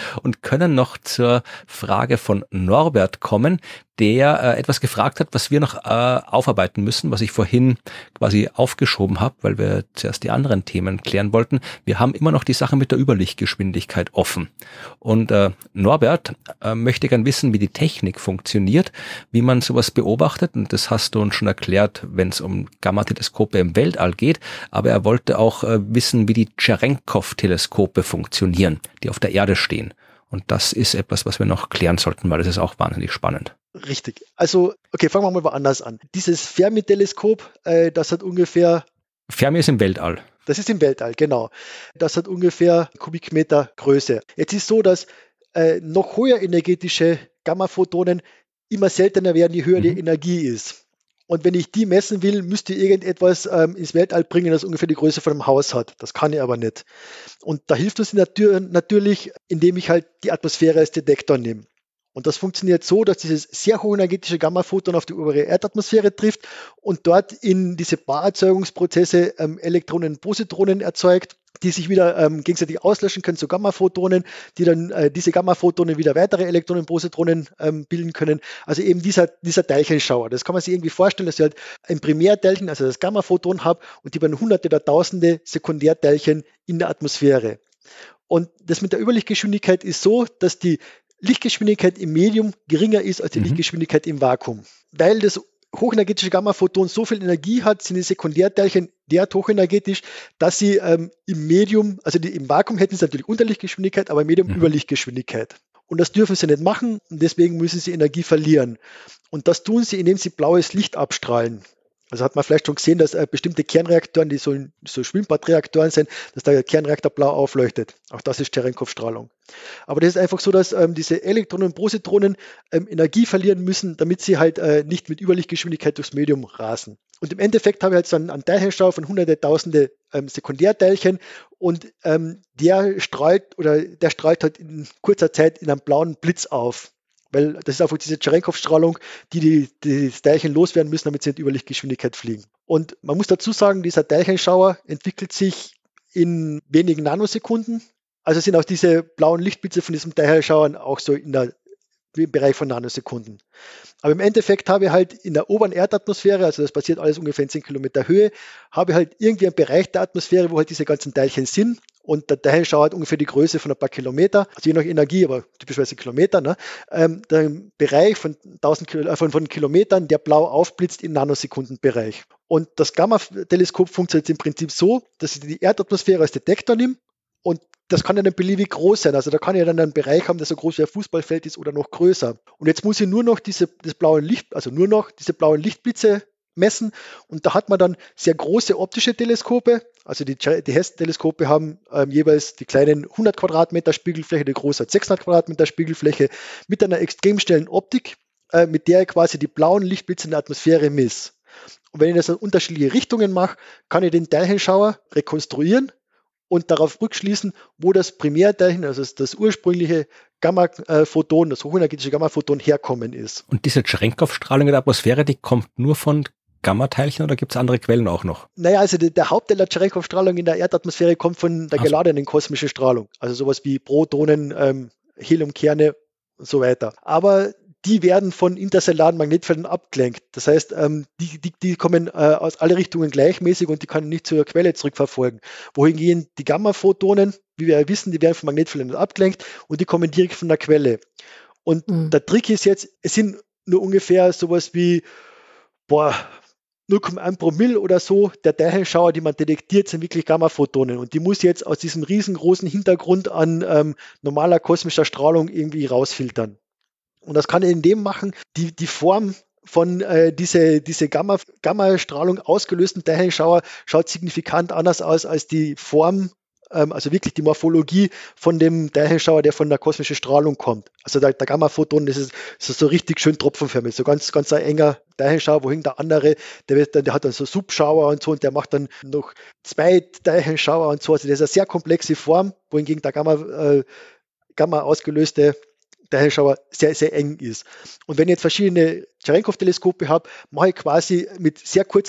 und können noch zur Frage von Norbert kommen, der äh, etwas gefragt hat, was wir noch äh, aufarbeiten müssen, was ich vorhin quasi aufgeschoben habe, weil wir zuerst die anderen Themen klären wollten. Wir haben immer noch die Sache mit der Überlichtgeschwindigkeit offen. Und äh, Norbert äh, möchte gern wissen, wie die Technik funktioniert, wie man sowas beobachtet. Und das hast du uns schon erklärt, wenn es um Gammateleskope im Weltall geht. Aber er wollte auch äh, wissen, wie die Cherenkov-Teleskope funktionieren, die auf der Erde stehen. Und das ist etwas, was wir noch klären sollten, weil das ist auch wahnsinnig spannend. Richtig. Also, okay, fangen wir mal woanders an. Dieses Fermi-Teleskop, äh, das hat ungefähr... Fermi ist im Weltall. Das ist im Weltall, genau. Das hat ungefähr Kubikmeter Größe. Jetzt ist so, dass äh, noch höher energetische Gammaphotonen immer seltener werden, je höher mhm. die Energie ist. Und wenn ich die messen will, müsste ich irgendetwas ähm, ins Weltall bringen, das ungefähr die Größe von einem Haus hat. Das kann ich aber nicht. Und da hilft uns natür- natürlich, indem ich halt die Atmosphäre als Detektor nehme. Und das funktioniert so, dass dieses sehr hochenergetische Gammaphoton auf die obere Erdatmosphäre trifft und dort in diese Paarerzeugungsprozesse ähm, Elektronen und Positronen erzeugt, die sich wieder ähm, gegenseitig auslöschen können zu Gammaphotonen, die dann äh, diese Gammaphotonen wieder weitere Elektronen und Positronen ähm, bilden können. Also eben dieser, dieser Teilchenschauer. Das kann man sich irgendwie vorstellen, dass ich halt ein Primärteilchen, also das Gammaphoton habe und die werden hunderte oder tausende Sekundärteilchen in der Atmosphäre. Und das mit der Überlichtgeschwindigkeit ist so, dass die Lichtgeschwindigkeit im Medium geringer ist als die mhm. Lichtgeschwindigkeit im Vakuum. Weil das hochenergetische Gammaphoton so viel Energie hat, sind die Sekundärteilchen derart hochenergetisch, dass sie ähm, im Medium, also die, im Vakuum hätten sie natürlich Unterlichtgeschwindigkeit, aber im Medium mhm. Überlichtgeschwindigkeit. Und das dürfen sie nicht machen und deswegen müssen sie Energie verlieren. Und das tun sie, indem sie blaues Licht abstrahlen. Also hat man vielleicht schon gesehen, dass äh, bestimmte Kernreaktoren, die so, so Schwimmbadreaktoren sind, dass der Kernreaktor blau aufleuchtet. Auch das ist Cherenkov-Strahlung. Aber das ist einfach so, dass ähm, diese Elektronen und Positronen ähm, Energie verlieren müssen, damit sie halt äh, nicht mit Überlichtgeschwindigkeit durchs Medium rasen. Und im Endeffekt habe ich jetzt einen, einen Teilchenschauer von hunderte, tausende ähm, Sekundärteilchen und ähm, der strahlt oder der strahlt halt in kurzer Zeit in einem blauen Blitz auf. Weil das ist einfach diese Cherenkov-Strahlung, die, die die Teilchen loswerden müssen, damit sie in die Überlichtgeschwindigkeit fliegen. Und man muss dazu sagen, dieser Teilchenschauer entwickelt sich in wenigen Nanosekunden. Also sind auch diese blauen Lichtblitze von diesem Teilchenschauer auch so in der, im Bereich von Nanosekunden. Aber im Endeffekt habe ich halt in der oberen Erdatmosphäre, also das passiert alles ungefähr in zehn Kilometer Höhe, habe ich halt irgendwie einen Bereich der Atmosphäre, wo halt diese ganzen Teilchen sind. Und der Teilchenschauer hat ungefähr die Größe von ein paar Kilometer, also je nach Energie, aber typischerweise Kilometer. Ne? Ähm, der Bereich von, tausend, äh, von, von Kilometern, der blau aufblitzt im Nanosekundenbereich. Und das Gamma-Teleskop funktioniert im Prinzip so, dass ich die Erdatmosphäre als Detektor nehme und das kann ja dann beliebig groß sein. Also da kann ich dann einen Bereich haben, der so groß wie ein Fußballfeld ist oder noch größer. Und jetzt muss ich nur noch diese, das blaue Licht, also nur noch diese blauen Lichtblitze messen. Und da hat man dann sehr große optische Teleskope. Also die, die Hess-Teleskope haben ähm, jeweils die kleinen hundert Quadratmeter Spiegelfläche, die große hat sechshundert Quadratmeter Spiegelfläche mit einer extrem schnellen Optik, äh, mit der ich quasi die blauen Lichtblitze in der Atmosphäre misst. Und wenn ich das in unterschiedliche Richtungen mache, kann ich den Teilchenschauer rekonstruieren und darauf rückschließen, wo das Primärteilchen, also das, das ursprüngliche Gamma-Photon, das hochenergetische Gamma-Photon herkommen ist. Und diese Cherenkov-Strahlung in der Atmosphäre, die kommt nur von Gamma-Teilchen oder gibt es andere Quellen auch noch? Naja, also der, der Hauptteil der Cherenkov-Strahlung in der Erdatmosphäre kommt von der Ach so. geladenen kosmischen Strahlung. Also sowas wie Protonen, ähm, Heliumkerne und so weiter. Aber die werden von interstellaren Magnetfeldern abgelenkt. Das heißt, ähm, die, die, die kommen äh, aus alle Richtungen gleichmäßig und die kann nicht zur Quelle zurückverfolgen. Wohingegen die Gamma-Photonen, wie wir ja wissen, die werden von Magnetfeldern abgelenkt und die kommen direkt von der Quelle. Und mhm. der Trick ist jetzt, es sind nur ungefähr sowas wie boah, null Komma eins Promille oder so der Teilchenschauer, die man detektiert, sind wirklich Gamma-Photonen. Und die muss jetzt aus diesem riesengroßen Hintergrund an ähm, normaler kosmischer Strahlung irgendwie rausfiltern. Und das kann er in dem machen, die, die Form von äh, diese, diese Gamma, Gamma-Strahlung ausgelösten Teilchenschauer schaut signifikant anders aus als die Form, ähm, also wirklich die Morphologie von dem Teilchenschauer, der von der kosmischen Strahlung kommt. Also der, der Gamma-Photon, das ist, das ist so richtig schön tropfenförmig, so ganz, ganz ein enger Teilchenschauer, wohin der andere, der, wird dann, der hat dann so Subschauer und so und der macht dann noch zwei Teilchenschauer und so. Also das ist eine sehr komplexe Form, wohingegen der Gamma, äh, Gamma ausgelöste Teilchenschauer sehr, sehr eng ist. Und wenn ich jetzt verschiedene Cherenkov-Teleskope habe, mache ich quasi mit sehr kurzer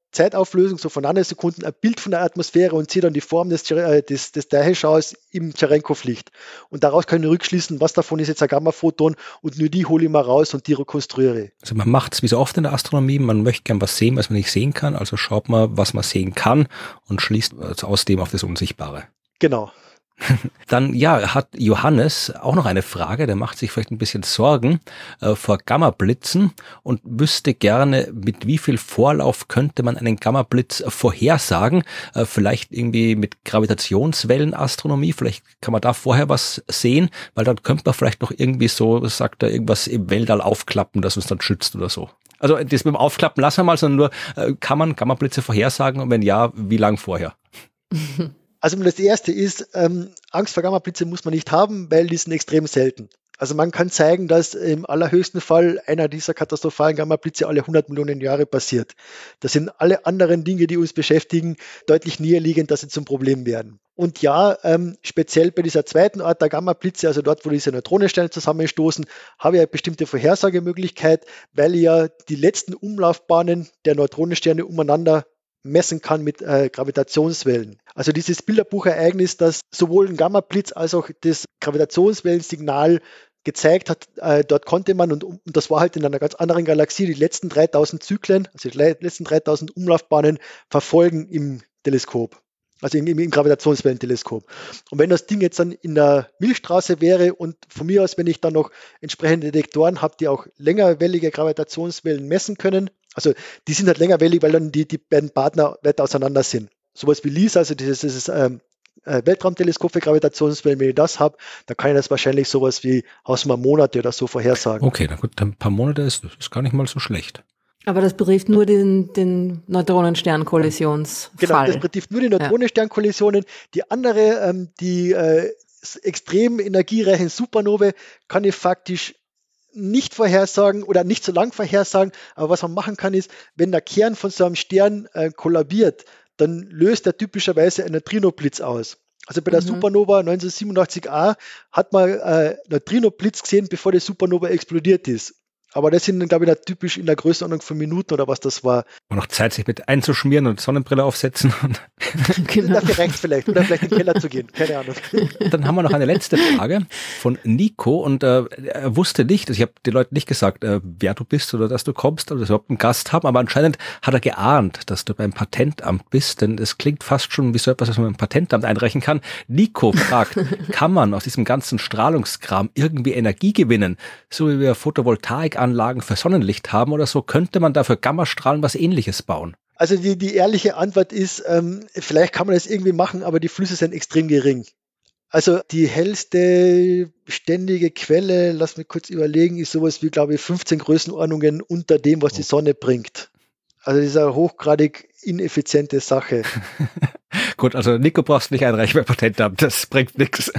Zeitauflösung, so von Nanosekunden, ein Bild von der Atmosphäre und sehe dann die Form des, äh, des, des Teilchenschauers im Cherenkov-Licht. Und daraus kann ich rückschließen, was davon ist jetzt ein Gamma-Photon und nur die hole ich mal raus und die rekonstruiere. Also man macht es wie so oft in der Astronomie, man möchte gern was sehen, was man nicht sehen kann, also schaut man, was man sehen kann und schließt aus dem auf das Unsichtbare. Genau. Dann, ja, hat Johannes auch noch eine Frage, der macht sich vielleicht ein bisschen Sorgen äh, vor Gammablitzen und wüsste gerne, mit wie viel Vorlauf könnte man einen Gammablitz vorhersagen, äh, vielleicht irgendwie mit Gravitationswellenastronomie, vielleicht kann man da vorher was sehen, weil dann könnte man vielleicht noch irgendwie so, sagt er, irgendwas im Weltall aufklappen, das uns dann schützt oder so. Also das mit dem Aufklappen lassen wir mal, sondern nur, äh, kann man Gammablitze vorhersagen und wenn ja, wie lang vorher? Also das Erste ist, ähm, Angst vor Gammablitze muss man nicht haben, weil die sind extrem selten. Also man kann zeigen, dass im allerhöchsten Fall einer dieser katastrophalen Gammablitze alle hundert Millionen Jahre passiert. Das sind alle anderen Dinge, die uns beschäftigen, deutlich näher liegend, dass sie zum Problem werden. Und ja, ähm, speziell bei dieser zweiten Art der Gammablitze, also dort, wo diese Neutronensterne zusammenstoßen, habe ich eine bestimmte Vorhersagemöglichkeit, weil ich ja die letzten Umlaufbahnen der Neutronensterne umeinander messen kann mit äh, Gravitationswellen. Also dieses Bilderbuchereignis, das sowohl ein Gammablitz als auch das Gravitationswellensignal gezeigt hat, äh, dort konnte man, und, und das war halt in einer ganz anderen Galaxie, die letzten dreitausend Zyklen, also die letzten dreitausend Umlaufbahnen verfolgen im Teleskop. Also im, im Gravitationswellenteleskop. Und wenn das Ding jetzt dann in der Milchstraße wäre und von mir aus, wenn ich dann noch entsprechende Detektoren habe, die auch längerwellige Gravitationswellen messen können, also die sind halt längerwellig, weil dann die, die beiden Partner weit auseinander sind. Sowas wie LISA, also dieses, dieses ähm, Weltraumteleskop für Gravitationswellen, wenn ich das habe, dann kann ich das wahrscheinlich sowas wie aus mal Monate oder so vorhersagen. Okay, na gut, ein paar Monate ist, ist gar nicht mal so schlecht. Aber das betrifft nur den, den Neutronenstern-Kollisionsfall. Genau, das betrifft nur die Neutronensternkollisionen. Die andere, ähm, die äh, extrem energiereichen Supernovae, kann ich faktisch nicht vorhersagen oder nicht so lang vorhersagen. Aber was man machen kann, ist, wenn der Kern von so einem Stern äh, kollabiert, dann löst er typischerweise einen Neutrinoblitz aus. Also bei der mhm. Supernova neunzehnhundertsiebenundachtzig a hat man äh, Neutrinoblitz gesehen, bevor die Supernova explodiert ist. Aber das sind, glaube ich, typisch in der Größenordnung von Minuten oder was das war. Und noch Zeit, sich mit einzuschmieren und Sonnenbrille aufsetzen. Genau. Dafür reicht es vielleicht. Oder vielleicht in den Keller zu gehen. Keine Ahnung. Dann haben wir noch eine letzte Frage von Nico. Und äh, er wusste nicht, also ich habe den Leuten nicht gesagt, äh, wer du bist oder dass du kommst oder dass wir überhaupt einen Gast haben. Aber anscheinend hat er geahnt, dass du beim Patentamt bist. Denn es klingt fast schon wie so etwas, was man beim Patentamt einreichen kann. Nico fragt, kann man aus diesem ganzen Strahlungskram irgendwie Energie gewinnen? So wie wir Photovoltaik Anlagen für Sonnenlicht haben oder so, könnte man da für Gammastrahlen was Ähnliches bauen? Also die, die ehrliche Antwort ist, ähm, vielleicht kann man das irgendwie machen, aber die Flüsse sind extrem gering. Also die hellste ständige Quelle, lass mich kurz überlegen, ist sowas wie, glaube ich, fünfzehn Größenordnungen unter dem, was die Sonne bringt. Also das ist eine hochgradig ineffiziente Sache. Gut, also Nico brauchst du nicht einreichen bei Patentamt, das bringt nichts.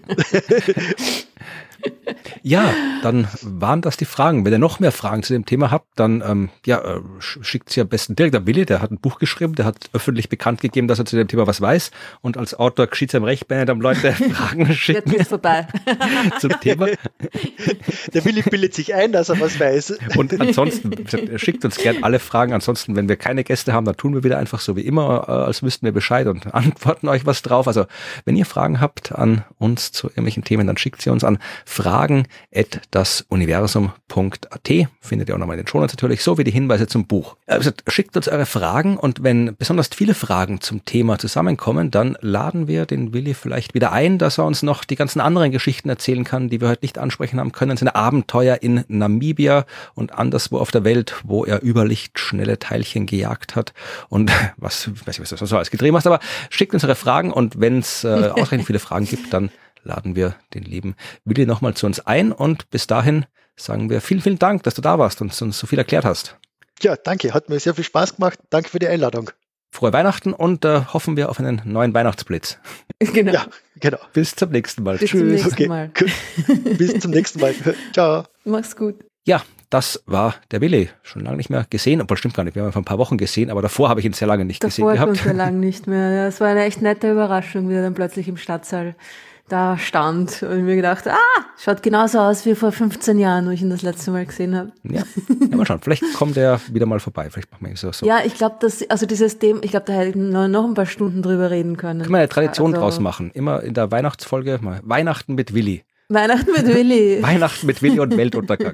Ja, dann waren das die Fragen. Wenn ihr noch mehr Fragen zu dem Thema habt, dann ähm, ja, äh, schickt sie am besten direkt an Willi, der hat ein Buch geschrieben, der hat öffentlich bekannt gegeben, dass er zu dem Thema was weiß. Und als Autor geschieht es ihm recht, wenn er dann Leute Fragen schicken. Jetzt ist vorbei. Zum Thema. Der Willi bildet sich ein, dass er was weiß. Und ansonsten, schickt uns gern alle Fragen. Ansonsten, wenn wir keine Gäste haben, dann tun wir wieder einfach so wie immer, äh, als wüssten wir Bescheid und antworten euch was drauf. Also, wenn ihr Fragen habt an uns zu irgendwelchen Themen, dann schickt sie uns an fragen at dasuniversum punkt at. Findet ihr auch nochmal in den Shownotes natürlich, so wie die Hinweise zum Buch. Also schickt uns eure Fragen und wenn besonders viele Fragen zum Thema zusammenkommen, dann laden wir den Willi vielleicht wieder ein, dass er uns noch die ganzen anderen Geschichten erzählen kann, die wir heute nicht ansprechen haben können. Seine Abenteuer in Namibia und anderswo auf der Welt, wo er über lichtschnelle Teilchen gejagt hat und was, ich weiß nicht, was du so alles getrieben hast, aber schickt uns eure Fragen und wenn es äh, ausreichend viele Fragen gibt, dann laden wir den lieben Willi nochmal zu uns ein und bis dahin sagen wir vielen, vielen Dank, dass du da warst und uns so viel erklärt hast. Ja, danke, hat mir sehr viel Spaß gemacht. Danke für die Einladung. Frohe Weihnachten und äh, hoffen wir auf einen neuen Weihnachtsblitz. Genau. Ja, genau. Bis zum nächsten Mal. Bis Tschüss. zum nächsten Okay. Mal. Bis zum nächsten Mal. Ciao. Mach's gut. Ja, das war der Willi. Schon lange nicht mehr gesehen, obwohl stimmt gar nicht. Wir haben ihn vor ein paar Wochen gesehen, aber davor habe ich ihn sehr lange nicht Davor gesehen gehabt. schon sehr lange nicht mehr. Ja, es war eine echt nette Überraschung, wie er dann plötzlich im Stadtsaal da stand und mir gedacht, ah, schaut genauso aus wie vor fünfzehn Jahren, wo ich ihn das letzte Mal gesehen habe. Ja, ja mal schauen, vielleicht kommt er wieder mal vorbei, vielleicht machen wir es auch so. Ja, ich glaube, dass, also dieses Thema, ich glaube, da hätte ich noch, noch ein paar Stunden drüber reden können. Können wir eine Tradition also, draus machen, immer in der Weihnachtsfolge, mal Weihnachten mit Willi. Weihnachten mit Willi. Weihnachten mit Willi und Weltuntergang.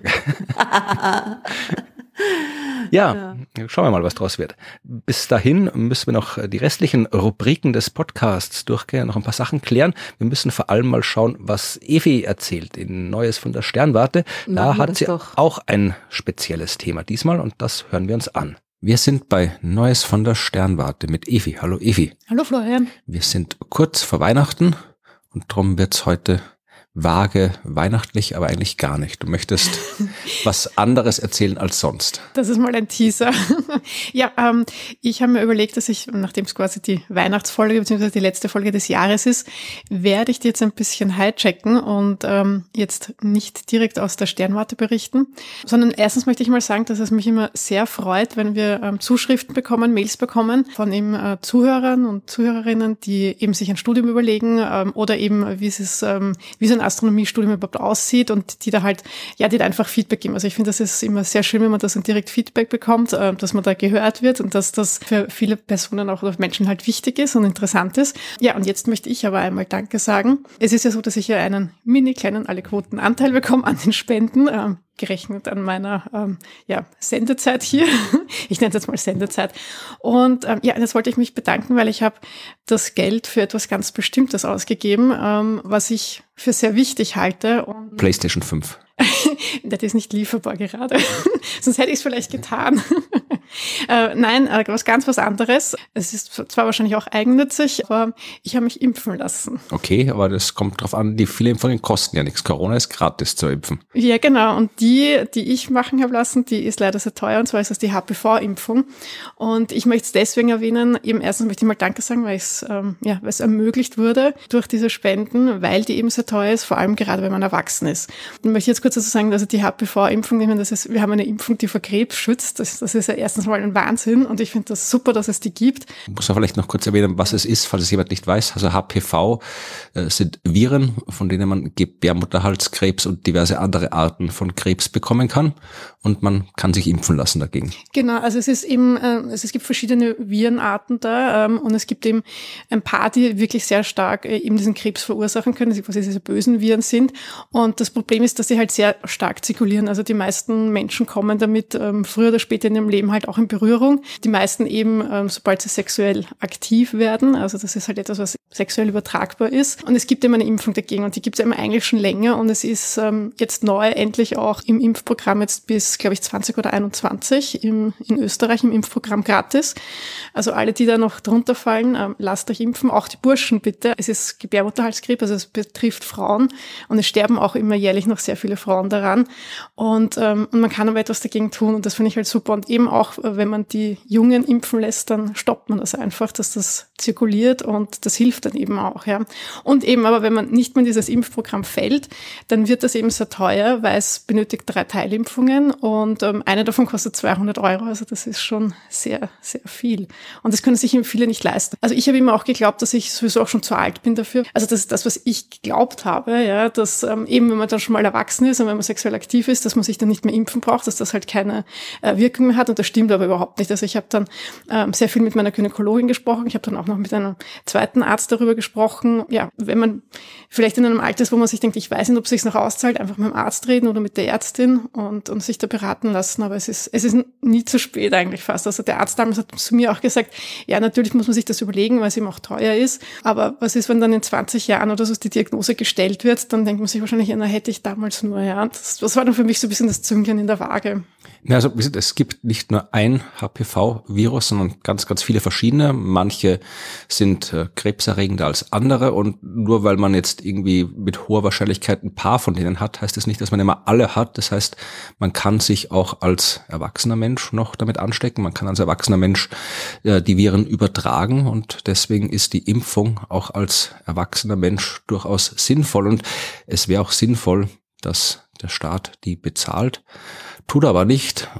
Ja, ja, schauen wir mal, was draus wird. Bis dahin müssen wir noch die restlichen Rubriken des Podcasts durchgehen, noch ein paar Sachen klären. Wir müssen vor allem mal schauen, was Evi erzählt in Neues von der Sternwarte. Da Machen hat sie doch. auch ein spezielles Thema diesmal und das hören wir uns an. Wir sind bei Neues von der Sternwarte mit Evi. Hallo Evi. Hallo Florian. Wir sind kurz vor Weihnachten und darum wird's heute vage weihnachtlich, aber eigentlich gar nicht. Du möchtest was anderes erzählen als sonst. Das ist mal ein Teaser. Ja, ähm, ich habe mir überlegt, dass ich, nachdem es quasi die Weihnachtsfolge bzw. die letzte Folge des Jahres ist, werde ich dir jetzt ein bisschen hijacken und ähm, jetzt nicht direkt aus der Sternwarte berichten, sondern erstens möchte ich mal sagen, dass es mich immer sehr freut, wenn wir ähm, Zuschriften bekommen, Mails bekommen von eben äh, Zuhörern und Zuhörerinnen, die eben sich ein Studium überlegen ähm, oder eben, wie es ist, ähm, wie so ein Astronomiestudium überhaupt aussieht und die da halt, ja, die da einfach Feedback geben. Also ich finde, das ist immer sehr schön, wenn man das dann direkt Feedback bekommt, äh, dass man da gehört wird und dass das für viele Personen auch oder Menschen halt wichtig ist und interessant ist. Ja, und jetzt möchte ich aber einmal Danke sagen. Es ist ja so, dass ich ja einen mini kleinen Alle-Quoten-Anteil bekomme an den Spenden, äh, gerechnet an meiner ähm, ja, Sendezeit hier. Ich nenne es jetzt mal Sendezeit. Und ähm, ja, jetzt wollte ich mich bedanken, weil ich habe das Geld für etwas ganz Bestimmtes ausgegeben, ähm, was ich für sehr wichtig halte. Und PlayStation fünf. Das ist nicht lieferbar gerade. Sonst hätte ich es vielleicht getan. äh, nein, äh, was ganz was anderes. Es ist zwar wahrscheinlich auch eigennützig, aber ich habe mich impfen lassen. Okay, aber das kommt drauf an, die viele Impfungen kosten ja nichts. Corona ist gratis zu impfen. Ja, genau. Und die, die ich machen habe lassen, die ist leider sehr teuer. Und zwar ist das die H P V-Impfung. Und ich möchte es deswegen erwähnen. Eben erstens möchte ich mal Danke sagen, weil es ähm, ja, weil es ermöglicht wurde durch diese Spenden, weil die eben sehr teuer ist, vor allem gerade wenn man erwachsen ist. Und möchte jetzt kurz dazu sagen, also die H P V-Impfung, ich meine, das ist, wir haben eine Impfung, die vor Krebs schützt. Das, das ist ja erstens mal ein Wahnsinn und ich finde das super, dass es die gibt. Ich muss ja vielleicht noch kurz erwähnen, was es ist, falls es jemand nicht weiß. Also H P V äh, sind Viren, von denen man Gebärmutterhalskrebs und diverse andere Arten von Krebs bekommen kann und man kann sich impfen lassen dagegen. Genau, also es ist eben, äh, also es gibt verschiedene Virenarten da ähm, und es gibt eben ein paar, die wirklich sehr stark äh, eben diesen Krebs verursachen können, die quasi diese bösen Viren sind. Und das Problem ist, dass sie halt sehr stark zirkulieren. Also die meisten Menschen kommen damit ähm, früher oder später in ihrem Leben halt auch in Berührung. Die meisten eben, ähm, sobald sie sexuell aktiv werden. Also das ist halt etwas, was sexuell übertragbar ist. Und es gibt eben eine Impfung dagegen und die gibt es eben eigentlich schon länger. Und es ist ähm, jetzt neu endlich auch im Impfprogramm jetzt bis, glaube ich, zwanzig oder einundzwanzig im, in Österreich im Impfprogramm gratis. Also alle, die da noch drunter fallen, ähm, lasst euch impfen. Auch die Burschen bitte. Es ist Gebärmutterhalskrebs, also es betrifft Frauen. Und es sterben auch immer jährlich noch sehr viele Frauen daran. Und, ähm, und man kann aber etwas dagegen tun und das finde ich halt super. Und eben auch, wenn man die Jungen impfen lässt, dann stoppt man das einfach, dass das zirkuliert und das hilft dann eben auch. Ja. Und eben aber, wenn man nicht mehr in dieses Impfprogramm fällt, dann wird das eben sehr teuer, weil es benötigt drei Teilimpfungen und ähm, eine davon kostet zweihundert Euro. Also das ist schon sehr, sehr viel. Und das können sich eben viele nicht leisten. Also ich habe immer auch geglaubt, dass ich sowieso auch schon zu alt bin dafür. Also das ist das, was ich geglaubt habe, ja, dass ähm, eben, wenn man dann schon mal erwachsen ist und wenn man sexuell aktiv ist, dass man sich dann nicht mehr impfen braucht, dass das halt keine äh, Wirkung mehr hat. Und das stimmt aber überhaupt nicht. Also ich habe dann ähm, sehr viel mit meiner Gynäkologin gesprochen. Ich habe dann auch noch mit einem zweiten Arzt darüber gesprochen. Ja, wenn man vielleicht in einem Alter ist, wo man sich denkt, ich weiß nicht, ob es sich noch auszahlt, einfach mit dem Arzt reden oder mit der Ärztin und, und sich da beraten lassen. Aber es ist, es ist nie zu spät eigentlich fast. Also der Arzt damals hat zu mir auch gesagt, ja, natürlich muss man sich das überlegen, weil es eben auch teuer ist. Aber was ist, wenn dann in zwanzig Jahren oder so die Diagnose gestellt wird, dann denkt man sich wahrscheinlich, ja, na, hätte ich damals nur, ja. Das, das war dann für mich so ein bisschen das Zünglein in der Waage. Ja, also es gibt nicht nur ein H P V-Virus, sondern ganz, ganz viele verschiedene. Manche sind äh, krebserregender als andere und nur weil man jetzt irgendwie mit hoher Wahrscheinlichkeit ein paar von denen hat, heißt das nicht, dass man immer alle hat. Das heißt, man kann sich auch als erwachsener Mensch noch damit anstecken. Man kann als erwachsener Mensch äh, die Viren übertragen und deswegen ist die Impfung auch als erwachsener Mensch durchaus sinnvoll und es wäre auch sinnvoll, dass der Staat die bezahlt. Tut aber nicht und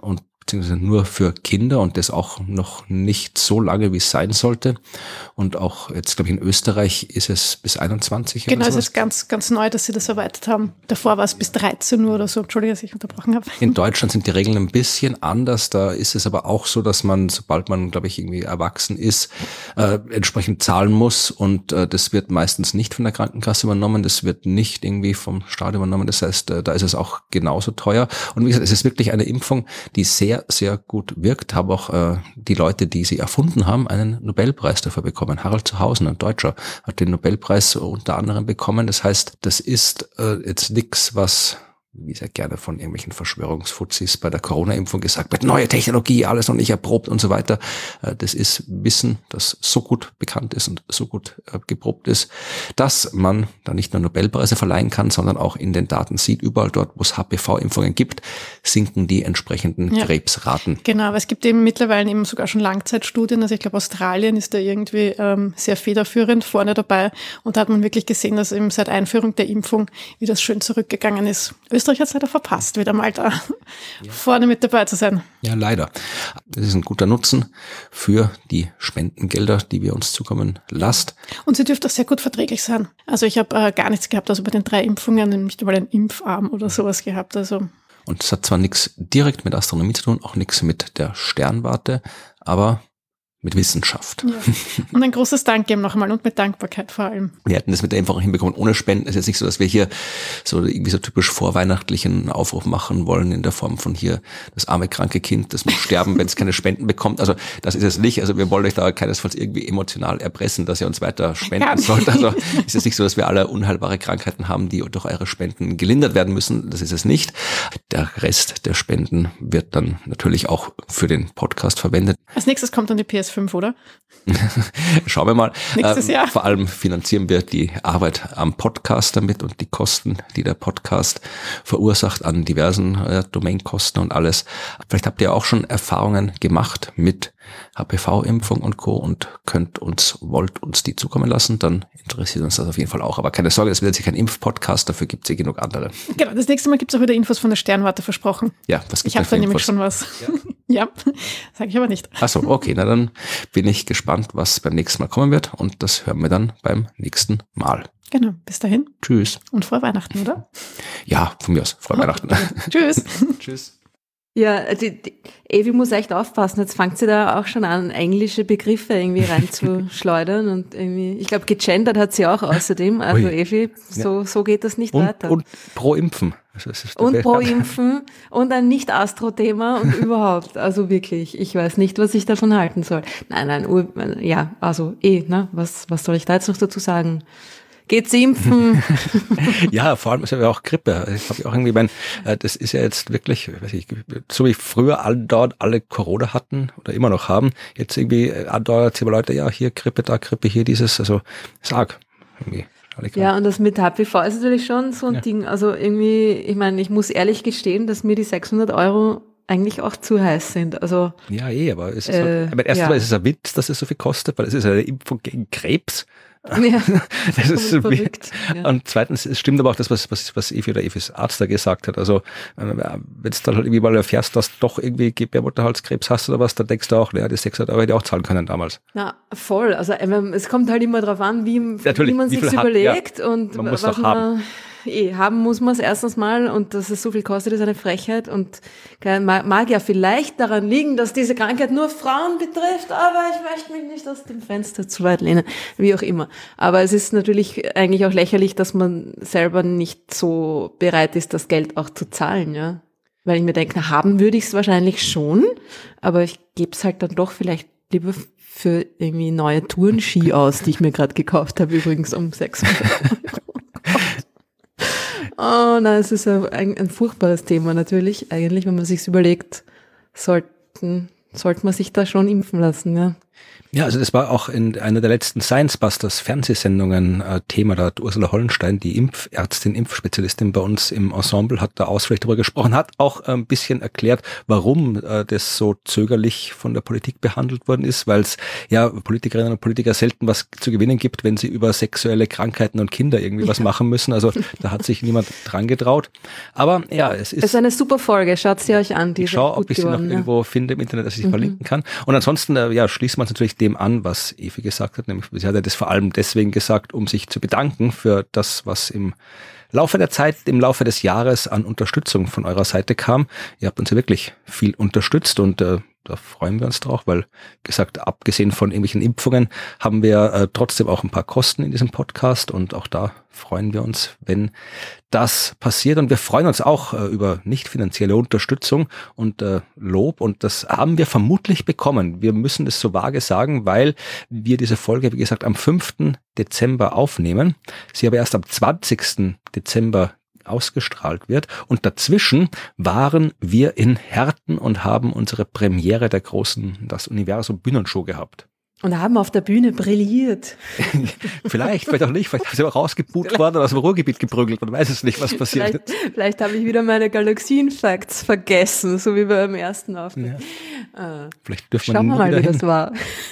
beziehungsweise nur für Kinder und das auch noch nicht so lange, wie es sein sollte. Und auch jetzt, glaube ich, in Österreich ist es bis einundzwanzig. Genau, es ist ganz, ganz neu, dass sie das erweitert haben. Davor war es bis dreizehn Uhr oder so. Entschuldige, dass ich unterbrochen habe. In Deutschland sind die Regeln ein bisschen anders. Da ist es aber auch so, dass man, sobald man, glaube ich, irgendwie erwachsen ist, äh, entsprechend zahlen muss. Und äh, das wird meistens nicht von der Krankenkasse übernommen. Das wird nicht irgendwie vom Staat übernommen. Das heißt, äh, da ist es auch genauso teuer. Und wie gesagt, es ist wirklich eine Impfung, die sehr, sehr gut wirkt. Haben auch äh, die Leute, die sie erfunden haben, einen Nobelpreis dafür bekommen. Harald Zuhausen, ein Deutscher, hat den Nobelpreis unter anderem bekommen. Das heißt, das ist äh, jetzt nichts, was, wie sehr gerne von irgendwelchen Verschwörungsfuzis bei der Corona-Impfung gesagt wird, neue Technologie, alles noch nicht erprobt und so weiter. Das ist Wissen, das so gut bekannt ist und so gut geprobt ist, dass man da nicht nur Nobelpreise verleihen kann, sondern auch in den Daten sieht, überall dort, wo es H P V-Impfungen gibt, sinken die entsprechenden ja. Krebsraten. Genau, aber es gibt eben mittlerweile eben sogar schon Langzeitstudien. Also ich glaube, Australien ist da irgendwie ähm, sehr federführend vorne dabei. Und da hat man wirklich gesehen, dass eben seit Einführung der Impfung, wie das schön zurückgegangen ist. Österreich hat es leider verpasst, wieder mal da ja. vorne mit dabei zu sein. Ja, leider. Das ist ein guter Nutzen für die Spendengelder, die wir uns zukommen lasst. Und sie dürfte auch sehr gut verträglich sein. Also ich habe äh, gar nichts gehabt, also bei den drei Impfungen, nicht einmal einen Impfarm oder sowas gehabt. Also. Und es hat zwar nichts direkt mit Astronomie zu tun, auch nichts mit der Sternwarte, aber mit Wissenschaft. Ja. Und ein großes Dank eben noch einmal und mit Dankbarkeit vor allem. Wir hätten das mit der Impfung hinbekommen ohne Spenden. Es ist jetzt nicht so, dass wir hier so irgendwie so typisch vorweihnachtlichen Aufruf machen wollen in der Form von hier das arme kranke Kind, das muss sterben, wenn es keine Spenden bekommt. Also das ist es nicht. Also wir wollen euch da keinesfalls irgendwie emotional erpressen, dass ihr uns weiter spenden sollt. Also ist es nicht so, dass wir alle unheilbare Krankheiten haben, die durch eure Spenden gelindert werden müssen. Das ist es nicht. Der Rest der Spenden wird dann natürlich auch für den Podcast verwendet. Als nächstes kommt dann die P S fünf, oder? Schauen wir mal. Nächstes Jahr. Ähm, vor allem finanzieren wir die Arbeit am Podcast damit und die Kosten, die der Podcast verursacht an diversen äh, Domainkosten und alles. Vielleicht habt ihr auch schon Erfahrungen gemacht mit H P V-Impfung und Co. und könnt uns, wollt uns die zukommen lassen, dann interessiert uns das auf jeden Fall auch. Aber keine Sorge, das wird jetzt kein Impfpodcast, dafür gibt es ja genug andere. Genau, das nächste Mal gibt es auch wieder Infos von der Sternwarte, versprochen. Ja, was gibt es? Ich habe da nämlich schon was. Ja, ja sage ich aber nicht. Ach so, okay, na dann bin ich gespannt, was beim nächsten Mal kommen wird und das hören wir dann beim nächsten Mal. Genau, bis dahin. Tschüss. Und frohe Weihnachten, oder? Ja, von mir aus, frohe Weihnachten. Tschüss. Tschüss. Ja, die, die Evi muss echt aufpassen. Jetzt fängt sie da auch schon an, englische Begriffe irgendwie reinzuschleudern und irgendwie, ich glaube, gegendert hat sie auch außerdem. Also Ui. Evi, so, so geht das nicht und, weiter. Und pro Impfen. Und pro Impfen und ein Nicht-Astro-Thema und überhaupt. Also wirklich, ich weiß nicht, was ich davon halten soll. Nein, nein, ja, also eh, ne, was, was soll ich da jetzt noch dazu sagen? Geht's impfen? Ja, vor allem ist ja auch Grippe. Ich habe auch irgendwie, mein, das ist ja jetzt wirklich, weiß ich, so wie früher andauernd alle Corona hatten oder immer noch haben, jetzt irgendwie andauernd immer Leute, ja, hier Grippe, da Grippe, hier dieses, also sag irgendwie. Ja, und das mit H P V ist natürlich schon so ein ja. Ding. Also irgendwie, ich meine, ich muss ehrlich gestehen, dass mir die sechshundert Euro eigentlich auch zu heiß sind. Also ja, eh, aber es ist äh, halt, aber erstens ja. mal ist es ein Witz, dass es so viel kostet, weil es ist eine Impfung gegen Krebs. Ja, das ist so verrückt. Ja. Und zweitens, es stimmt aber auch das, was, was, was Evi oder Evis Arzt da gesagt hat. Also, wenn du dann halt irgendwie mal erfährst, dass du doch irgendwie Gebärmutterhalskrebs hast oder was, dann denkst du auch, naja, die sechshundert Euro hätte ich auch zahlen können damals. Na, voll. Also, es kommt halt immer drauf an, wie, Natürlich, wie man sich überlegt ja. und man muss was auch haben. man, eh, haben muss man es erstens mal und dass es so viel kostet, ist eine Frechheit und mag ja vielleicht daran liegen, dass diese Krankheit nur Frauen betrifft, aber ich möchte mich nicht aus dem Fenster zu weit lehnen, wie auch immer. Aber es ist natürlich eigentlich auch lächerlich, dass man selber nicht so bereit ist, das Geld auch zu zahlen, ja. Weil ich mir denke, na, haben würde ich es wahrscheinlich schon, aber ich gebe es halt dann doch vielleicht lieber für irgendwie neue Tourenski aus, die ich mir gerade gekauft habe, übrigens um sechshundert Euro. Oh nein, es ist ein, ein furchtbares Thema natürlich. Eigentlich, wenn man sich's überlegt, sollten, sollte man sich da schon impfen lassen, ja. Ja, also das war auch in einer der letzten Science Busters Fernsehsendungen äh, Thema. Da hat Ursula Hollenstein, die Impfärztin, Impfspezialistin bei uns im Ensemble, hat da ausführlich darüber gesprochen, hat auch ein bisschen erklärt, warum äh, das so zögerlich von der Politik behandelt worden ist, weil es ja Politikerinnen und Politiker selten was zu gewinnen gibt, wenn sie über sexuelle Krankheiten und Kinder irgendwie was machen müssen. Also da hat sich niemand dran getraut. Aber ja, es ist... Es ist eine super Folge, schaut sie euch an. Die ich schaue, ob ich sie noch ja. irgendwo finde im Internet, dass ich sie mhm. verlinken kann. Und ansonsten, äh, ja, schließt man es natürlich dem an, was Evi gesagt hat, nämlich sie hat ja das vor allem deswegen gesagt, um sich zu bedanken für das, was im Laufe der Zeit, im Laufe des Jahres an Unterstützung von eurer Seite kam. Ihr habt uns ja wirklich viel unterstützt und äh, da freuen wir uns drauf, weil, gesagt, abgesehen von irgendwelchen Impfungen haben wir äh, trotzdem auch ein paar Kosten in diesem Podcast und auch da freuen wir uns, wenn das passiert. Und wir freuen uns auch äh, über nicht finanzielle Unterstützung und äh, Lob und das haben wir vermutlich bekommen. Wir müssen das so vage sagen, weil wir diese Folge, wie gesagt, am fünften Dezember aufnehmen. Sie aber erst am zwanzigsten Dezember ausgestrahlt wird. Und dazwischen waren wir in Herten und haben unsere Premiere der großen Das Universum Bühnenshow gehabt. Und haben auf der Bühne brilliert. Vielleicht, vielleicht auch nicht. Vielleicht haben sie auch rausgebucht worden oder aus dem Ruhrgebiet geprügelt. Man weiß es nicht, was passiert vielleicht, ist. Vielleicht habe ich wieder meine Galaxien-Facts vergessen, so wie beim ersten Auftritt. Ja. Äh, vielleicht dürfen wir Schauen wir mal, wie hin. das war.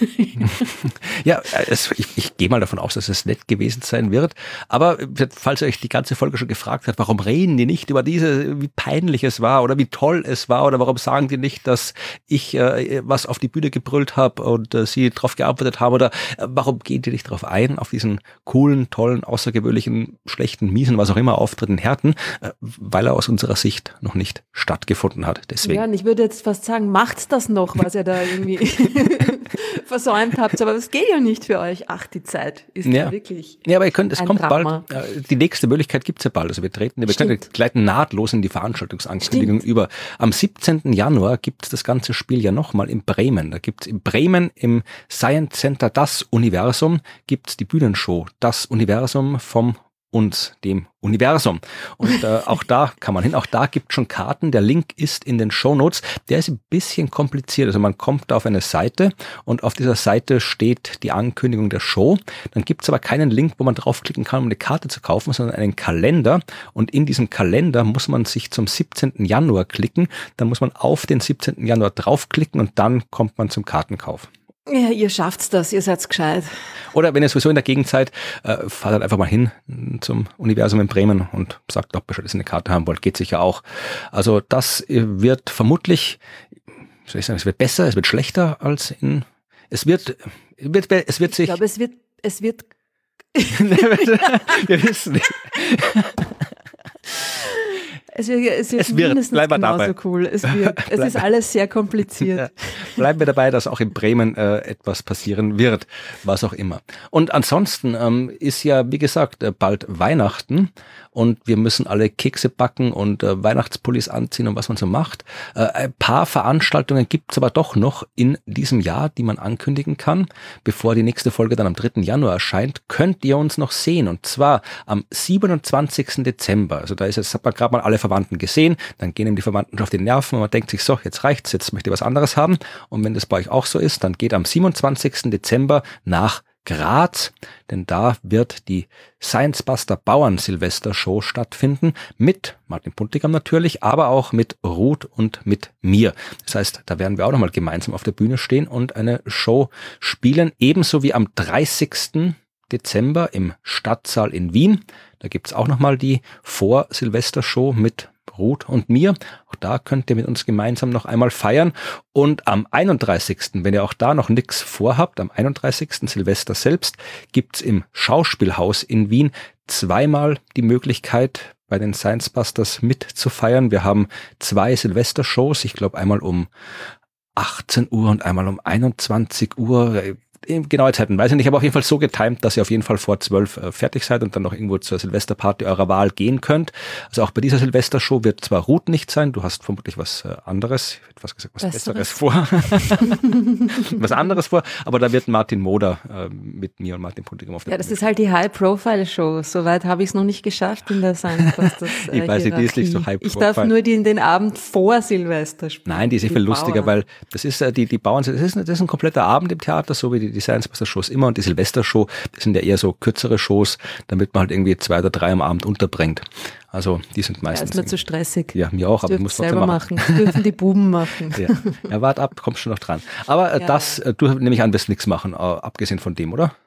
Ja, es, ich, ich gehe mal davon aus, dass es nett gewesen sein wird. Aber falls ihr euch die ganze Folge schon gefragt habt, warum reden die nicht über diese, wie peinlich es war oder wie toll es war oder warum sagen die nicht, dass ich äh, was auf die Bühne gebrüllt habe und äh, sie drauf gearbeitet haben oder äh, warum gehen die nicht drauf ein, auf diesen coolen, tollen, außergewöhnlichen, schlechten, miesen, was auch immer Auftritt in Herten, äh, weil er aus unserer Sicht noch nicht stattgefunden hat. Deswegen. Ja, und ich würde jetzt fast sagen, macht das noch, was ihr da irgendwie versäumt habt, aber das geht ja nicht für euch. Ach, die Zeit ist ja, ja wirklich Ja, aber ihr könnt, es kommt Drama. bald, äh, die nächste Möglichkeit gibt's ja bald, also wir treten, wir können, gleiten nahtlos in die Veranstaltungsankündigung Stimmt. über. Am siebzehnten Januar gibt's das ganze Spiel ja nochmal in Bremen. Da gibt's in Bremen im Science Center Das Universum gibt's die Bühnenshow Das Universum vom uns, dem Universum. Und äh, auch da kann man hin, auch da gibt schon Karten. Der Link ist in den Shownotes. Der ist ein bisschen kompliziert. Also man kommt da auf eine Seite und auf dieser Seite steht die Ankündigung der Show. Dann gibt's aber keinen Link, wo man draufklicken kann, um eine Karte zu kaufen, sondern einen Kalender. Und in diesem Kalender muss man sich zum siebzehnten Januar klicken. Dann muss man auf den siebzehnten Januar draufklicken und dann kommt man zum Kartenkauf. Ja, ihr schafft's das, ihr seid gescheit. Oder wenn ihr sowieso in der Gegend seid, äh, fahrt halt einfach mal hin zum Universum in Bremen und sagt auch Bescheid, dass ihr eine Karte haben wollt. Geht sicher auch. Also das wird vermutlich, soll ich sagen, es wird besser, es wird schlechter als in, es wird, wird es wird sich. Ich glaube, es wird, es wird. Wir wissen nicht. Es wird, es wird, es wird mindestens bleib genauso dabei. cool. Es wird, es ist alles sehr kompliziert. Ja. Bleiben wir dabei, dass auch in Bremen äh, etwas passieren wird, was auch immer. Und ansonsten ähm, ist ja, wie gesagt, äh, bald Weihnachten und wir müssen alle Kekse backen und äh, Weihnachtspullis anziehen und was man so macht. Äh, ein paar Veranstaltungen gibt's aber doch noch in diesem Jahr, die man ankündigen kann. Bevor die nächste Folge dann am dritten Januar erscheint, könnt ihr uns noch sehen. Und zwar am siebenundzwanzigsten Dezember. Also da ist jetzt, hat man gerade mal alle Verwandten gesehen, dann gehen ihm die Verwandten auf die Nerven und man denkt sich, so, jetzt reicht's, jetzt möchte ich was anderes haben. Und wenn das bei euch auch so ist, dann geht am siebenundzwanzigsten Dezember nach Graz, denn da wird die Science Buster Bauern Silvester Show stattfinden, mit Martin Puntigam natürlich, aber auch mit Ruth und mit mir. Das heißt, da werden wir auch nochmal gemeinsam auf der Bühne stehen und eine Show spielen, ebenso wie am dreißigsten Dezember im Stadtsaal in Wien. Da gibt's auch nochmal die Vor-Silvester-Show mit Ruth und mir. Auch da könnt ihr mit uns gemeinsam noch einmal feiern. Und am einunddreißigsten, wenn ihr auch da noch nichts vorhabt, am einunddreißigsten Silvester selbst, gibt's im Schauspielhaus in Wien zweimal die Möglichkeit, bei den Science Busters mitzufeiern. Wir haben zwei Silvester-Shows, ich glaube einmal um achtzehn Uhr und einmal um einundzwanzig Uhr. Genaue Zeiten weiß ich nicht, aber auf jeden Fall so getimt, dass ihr auf jeden Fall vor zwölf äh, fertig seid und dann noch irgendwo zur Silvesterparty eurer Wahl gehen könnt. Also auch bei dieser Silvestershow wird zwar Ruth nicht sein, du hast vermutlich was äh, anderes, ich hätte fast gesagt, was Besseres, Besseres vor. was anderes vor, aber da wird Martin Moder äh, mit mir und Martin Puntigam auf der Ja, das ist halt die High-Profile-Show. Soweit habe ich es noch nicht geschafft in der Science-Podcast. Äh, ich weiß nicht, die ist nicht so High-Profile. Ich darf nur die, den Abend vor Silvester spielen. Nein, die ist viel lustiger, Bauern. weil das ist äh, die, die Bauern, das ist, das ist ein kompletter Abend im Theater, so wie die, die Science-Shows immer, und die Silvestershow, das sind ja eher so kürzere Shows, damit man halt irgendwie zwei oder drei am Abend unterbringt. Also die sind meistens... Ja, ist mir zu stressig. Ja, mir auch, das aber muss man selber machen. Das dürfen die Buben machen. Ja, ja, wart ab, kommst schon noch dran. Aber äh, ja. das, äh, du nehme ich an, wirst nichts machen, äh, abgesehen von dem, oder?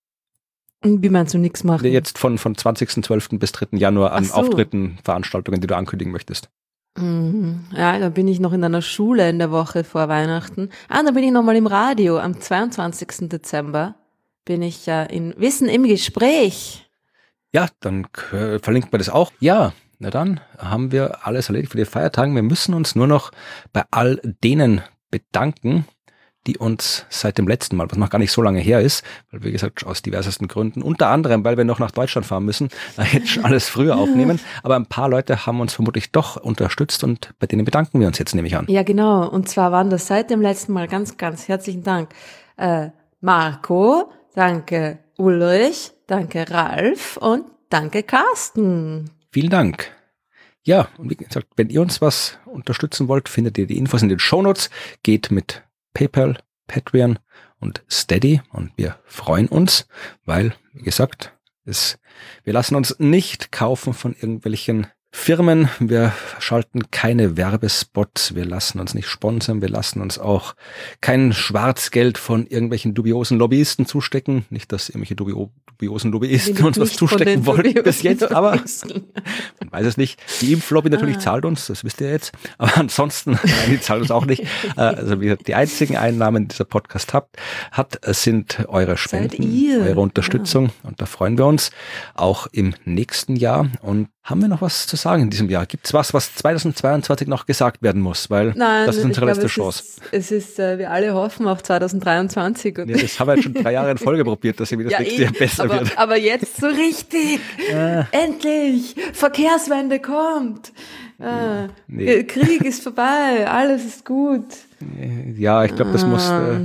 Wie meinst du nichts machen? Jetzt von, von zwanzigsten zwölften bis dritten Januar an so. Auftritten, Veranstaltungen, die du ankündigen möchtest. Ja, da bin ich noch in einer Schule in der Woche vor Weihnachten. Ah, da bin ich nochmal im Radio. Am zweiundzwanzigsten Dezember bin ich äh, in Wissen im Gespräch. Ja, dann äh, verlinkt man das auch. Ja, na dann haben wir alles erledigt für die Feiertage. Wir müssen uns nur noch bei all denen bedanken, die uns seit dem letzten Mal, was noch gar nicht so lange her ist, weil wie gesagt aus diversesten Gründen, unter anderem, weil wir noch nach Deutschland fahren müssen, jetzt schon alles früher aufnehmen, aber ein paar Leute haben uns vermutlich doch unterstützt und bei denen bedanken wir uns jetzt, nehme ich an. Ja, genau. Und zwar waren das seit dem letzten Mal ganz, ganz herzlichen Dank. Äh, Marco, danke Ulrich, danke Ralf und danke Carsten. Vielen Dank. Ja, und wie gesagt, wenn ihr uns was unterstützen wollt, findet ihr die Infos in den Shownotes. Geht mit PayPal, Patreon und Steady und wir freuen uns, weil, wie gesagt, es, wir lassen uns nicht kaufen von irgendwelchen Firmen, wir schalten keine Werbespots, wir lassen uns nicht sponsern, wir lassen uns auch kein Schwarzgeld von irgendwelchen dubiosen Lobbyisten zustecken, nicht, dass irgendwelche dubio, dubiosen Lobbyisten uns was zustecken wollten bis jetzt, aber man weiß es nicht. Die Impflobby natürlich ah. zahlt uns, das wisst ihr jetzt, aber ansonsten, nein, die zahlt uns auch nicht. Also wie gesagt, die einzigen Einnahmen, die dieser Podcast habt, hat, sind eure Spenden, eure Unterstützung ja. Und da freuen wir uns auch im nächsten Jahr. Und haben wir noch was zu sagen in diesem Jahr? Gibt es was, was zweitausendzweiundzwanzig noch gesagt werden muss? Weil Nein, das ist unsere glaube, letzte es Chance. Ist, es ist, äh, wir alle hoffen auf zweitausenddreiundzwanzig. Und ja, das haben wir jetzt schon drei Jahre in Folge probiert, dass irgendwie das ja, nächste Jahr besser aber, wird. Aber jetzt so richtig. Äh. Endlich! Verkehrswende kommt! Äh, nee. Krieg ist vorbei, alles ist gut. Ja, ich glaube, das ähm. muss... Äh,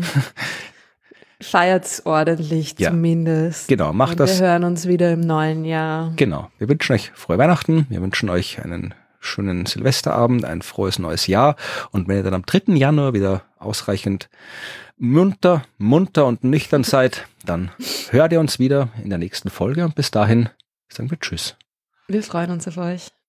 Feiert's ordentlich ja. zumindest. Genau, macht und das. Wir hören uns wieder im neuen Jahr. Genau. Wir wünschen euch frohe Weihnachten. Wir wünschen euch einen schönen Silvesterabend, ein frohes neues Jahr. Und wenn ihr dann am dritten Januar wieder ausreichend munter, munter und nüchtern seid, dann hört ihr uns wieder in der nächsten Folge. Und bis dahin sagen wir Tschüss. Wir freuen uns auf euch.